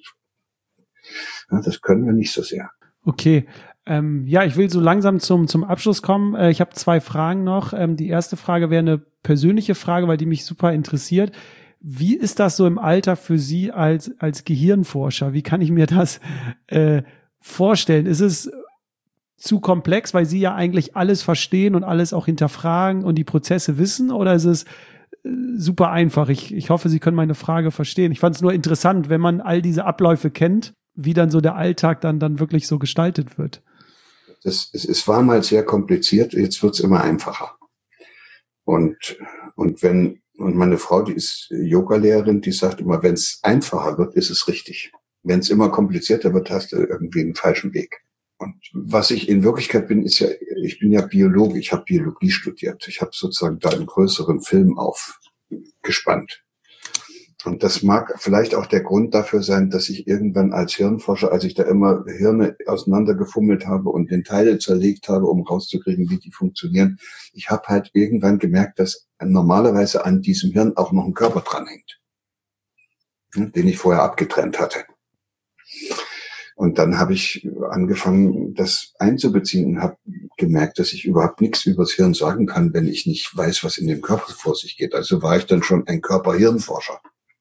das können wir nicht so sehr. Okay. Ja, ich will so langsam zum Abschluss kommen. Ich habe 2 Fragen noch. Die erste Frage wäre eine persönliche Frage, weil die mich super interessiert. Wie ist das so im Alltag für Sie als Gehirnforscher? Wie kann ich mir das vorstellen? Ist es zu komplex, weil Sie ja eigentlich alles verstehen und alles auch hinterfragen und die Prozesse wissen? Oder ist es super einfach? Ich hoffe, Sie können meine Frage verstehen. Ich fand es nur interessant, wenn man all diese Abläufe kennt, wie dann so der Alltag dann wirklich so gestaltet wird. Es war mal sehr kompliziert, jetzt wird's immer einfacher. Und meine Frau, die ist Yoga-Lehrerin, die sagt immer, wenn es einfacher wird, ist es richtig. Wenn es immer komplizierter wird, hast du irgendwie einen falschen Weg. Und was ich in Wirklichkeit bin, ich bin ja Biologe, ich habe Biologie studiert. Ich habe sozusagen da einen größeren Film aufgespannt. Und das mag vielleicht auch der Grund dafür sein, dass ich irgendwann als Hirnforscher, als ich da immer Hirne auseinandergefummelt habe und in Teile zerlegt habe, um rauszukriegen, wie die funktionieren, ich habe halt irgendwann gemerkt, dass normalerweise an diesem Hirn auch noch ein Körper dranhängt, den ich vorher abgetrennt hatte. Und dann habe ich angefangen, das einzubeziehen und habe gemerkt, dass ich überhaupt nichts übers Hirn sagen kann, wenn ich nicht weiß, was in dem Körper vor sich geht. Also war ich dann schon ein Körper-Hirn-Forscher.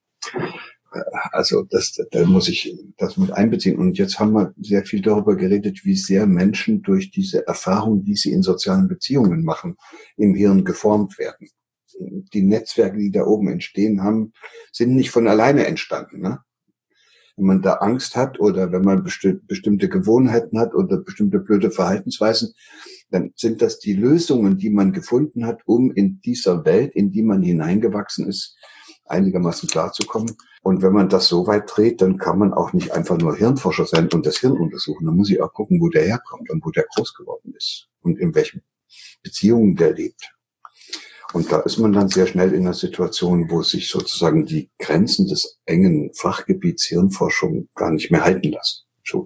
Also da muss ich das mit einbeziehen. Und jetzt haben wir sehr viel darüber geredet, wie sehr Menschen durch diese Erfahrung, die sie in sozialen Beziehungen machen, im Hirn geformt werden. Die Netzwerke, die da oben entstehen sind nicht von alleine entstanden, ne? Wenn man da Angst hat oder wenn man bestimmte Gewohnheiten hat oder bestimmte blöde Verhaltensweisen, dann sind das die Lösungen, die man gefunden hat, um in dieser Welt, in die man hineingewachsen ist, einigermaßen klarzukommen. Und wenn man das so weit dreht, dann kann man auch nicht einfach nur Hirnforscher sein und das Hirn untersuchen. Dann muss ich auch gucken, wo der herkommt und wo der groß geworden ist und in welchen Beziehungen der lebt. Und da ist man dann sehr schnell in einer Situation, wo sich sozusagen die Grenzen des engen Fachgebiets Hirnforschung gar nicht mehr halten lassen. So,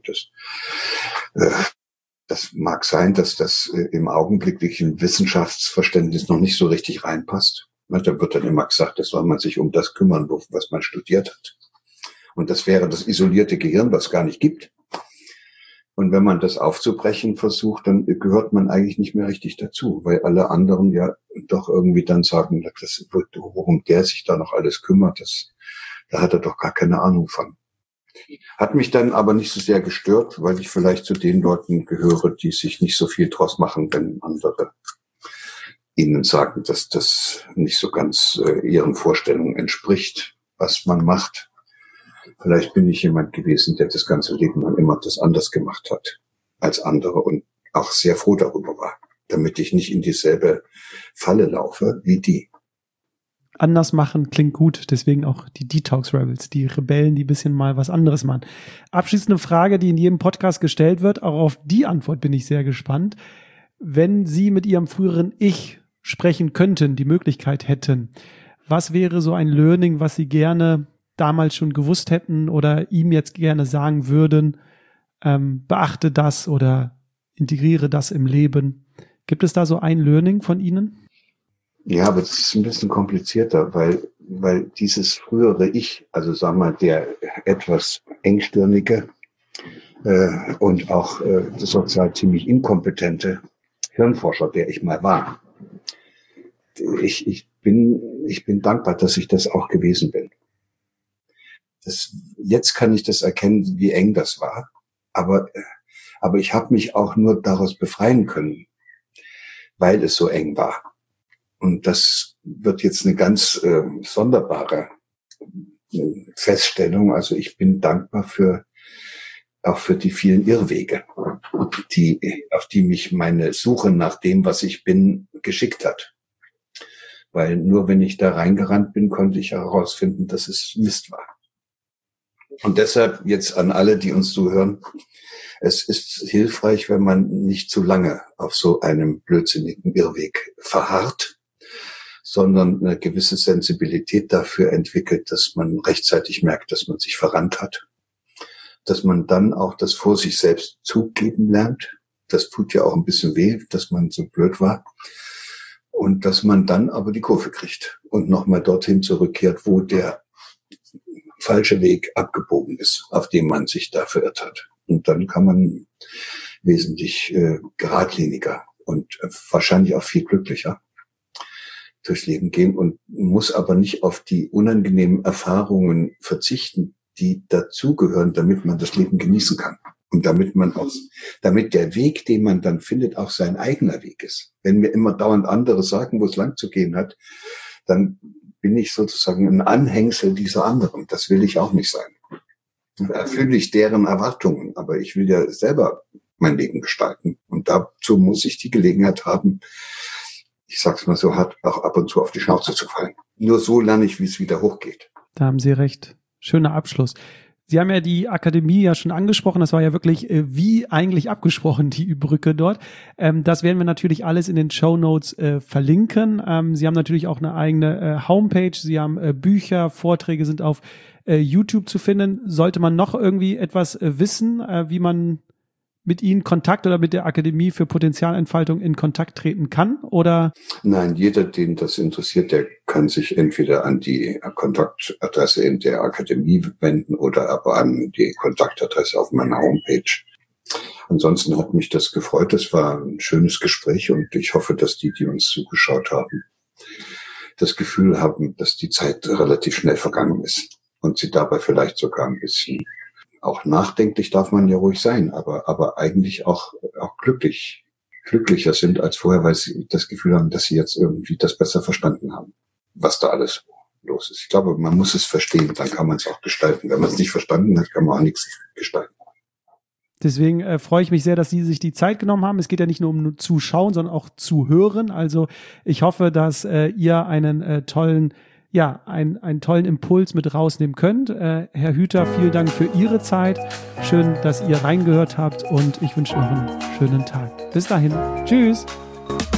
das mag sein, dass das im augenblicklichen Wissenschaftsverständnis noch nicht so richtig reinpasst. Da wird dann immer gesagt, das soll man sich um das kümmern, was man studiert hat. Und das wäre das isolierte Gehirn, was es gar nicht gibt. Und wenn man das aufzubrechen versucht, dann gehört man eigentlich nicht mehr richtig dazu, weil alle anderen ja doch irgendwie dann sagen, worum der sich da noch alles kümmert, da hat er doch gar keine Ahnung von. Hat mich dann aber nicht so sehr gestört, weil ich vielleicht zu den Leuten gehöre, die sich nicht so viel draus machen, wenn andere ihnen sagen, dass das nicht so ganz ihren Vorstellungen entspricht, was man macht. Vielleicht bin ich jemand gewesen, der das ganze Leben lang immer das anders gemacht hat als andere und auch sehr froh darüber war, damit ich nicht in dieselbe Falle laufe wie die. Anders machen klingt gut, deswegen auch die Detox Rebels, die Rebellen, die ein bisschen mal was anderes machen. Abschließende Frage, die in jedem Podcast gestellt wird, auch auf die Antwort bin ich sehr gespannt. Wenn Sie mit Ihrem früheren Ich sprechen könnten, die Möglichkeit hätten, was wäre so ein Learning, was Sie gerne damals schon gewusst hätten oder ihm jetzt gerne sagen würden, beachte das oder integriere das im Leben? Gibt es da so ein Learning von Ihnen? Ja, aber es ist ein bisschen komplizierter, weil dieses frühere Ich, also sagen wir mal, der etwas engstirnige und auch sozial ziemlich inkompetente Hirnforscher, der ich mal war, ich bin dankbar, dass ich das auch gewesen bin. Jetzt kann ich das erkennen, wie eng das war, aber ich habe mich auch nur daraus befreien können, weil es so eng war. Und das wird jetzt eine ganz sonderbare Feststellung. Also ich bin dankbar auch für die vielen Irrwege, auf die mich meine Suche nach dem, was ich bin, geschickt hat. Weil nur wenn ich da reingerannt bin, konnte ich herausfinden, dass es Mist war. Und deshalb jetzt an alle, die uns zuhören, es ist hilfreich, wenn man nicht zu lange auf so einem blödsinnigen Irrweg verharrt, sondern eine gewisse Sensibilität dafür entwickelt, dass man rechtzeitig merkt, dass man sich verrannt hat. Dass man dann auch das vor sich selbst zugeben lernt. Das tut ja auch ein bisschen weh, dass man so blöd war. Und dass man dann aber die Kurve kriegt und nochmal dorthin zurückkehrt, wo der falsche Weg abgebogen ist, auf dem man sich da verirrt hat. Und dann kann man wesentlich geradliniger und wahrscheinlich auch viel glücklicher durchs Leben gehen und muss aber nicht auf die unangenehmen Erfahrungen verzichten, die dazugehören, damit man das Leben genießen kann. Und damit der Weg, den man dann findet, auch sein eigener Weg ist. Wenn mir immer dauernd andere sagen, wo es lang zu gehen hat, dann bin ich sozusagen ein Anhängsel dieser anderen. Das will ich auch nicht sein. Erfülle ich deren Erwartungen, aber ich will ja selber mein Leben gestalten. Und dazu muss ich die Gelegenheit haben, ich sag's mal so hart, auch ab und zu auf die Schnauze zu fallen. Nur so lerne ich, wie es wieder hochgeht. Da haben Sie recht. Schöner Abschluss. Sie haben ja die Akademie ja schon angesprochen. Das war ja wirklich wie eigentlich abgesprochen, die Brücke dort. Das werden wir natürlich alles in den Shownotes verlinken. Sie haben natürlich auch eine eigene Homepage. Sie haben Bücher, Vorträge sind auf YouTube zu finden. Sollte man noch irgendwie etwas wissen, wie man mit Ihnen Kontakt oder mit der Akademie für Potenzialentfaltung in Kontakt treten kann? Oder? Nein, jeder, den das interessiert, der kann sich entweder an die Kontaktadresse in der Akademie wenden oder aber an die Kontaktadresse auf meiner Homepage. Ansonsten hat mich das gefreut. Es war ein schönes Gespräch und ich hoffe, dass die uns zugeschaut haben, das Gefühl haben, dass die Zeit relativ schnell vergangen ist und sie dabei vielleicht sogar ein bisschen auch nachdenklich darf man ja ruhig sein, aber eigentlich auch glücklicher sind als vorher, weil sie das Gefühl haben, dass sie jetzt irgendwie das besser verstanden haben, was da alles los ist. Ich glaube, man muss es verstehen, dann kann man es auch gestalten. Wenn man es nicht verstanden hat, kann man auch nichts gestalten. Deswegen freue ich mich sehr, dass Sie sich die Zeit genommen haben. Es geht ja nicht nur um Zuschauen, sondern auch zu hören. Also ich hoffe, dass ihr einen tollen Impuls mit rausnehmen könnt. Herr Hüter, vielen Dank für Ihre Zeit. Schön, dass ihr reingehört habt und ich wünsche noch einen schönen Tag. Bis dahin. Tschüss.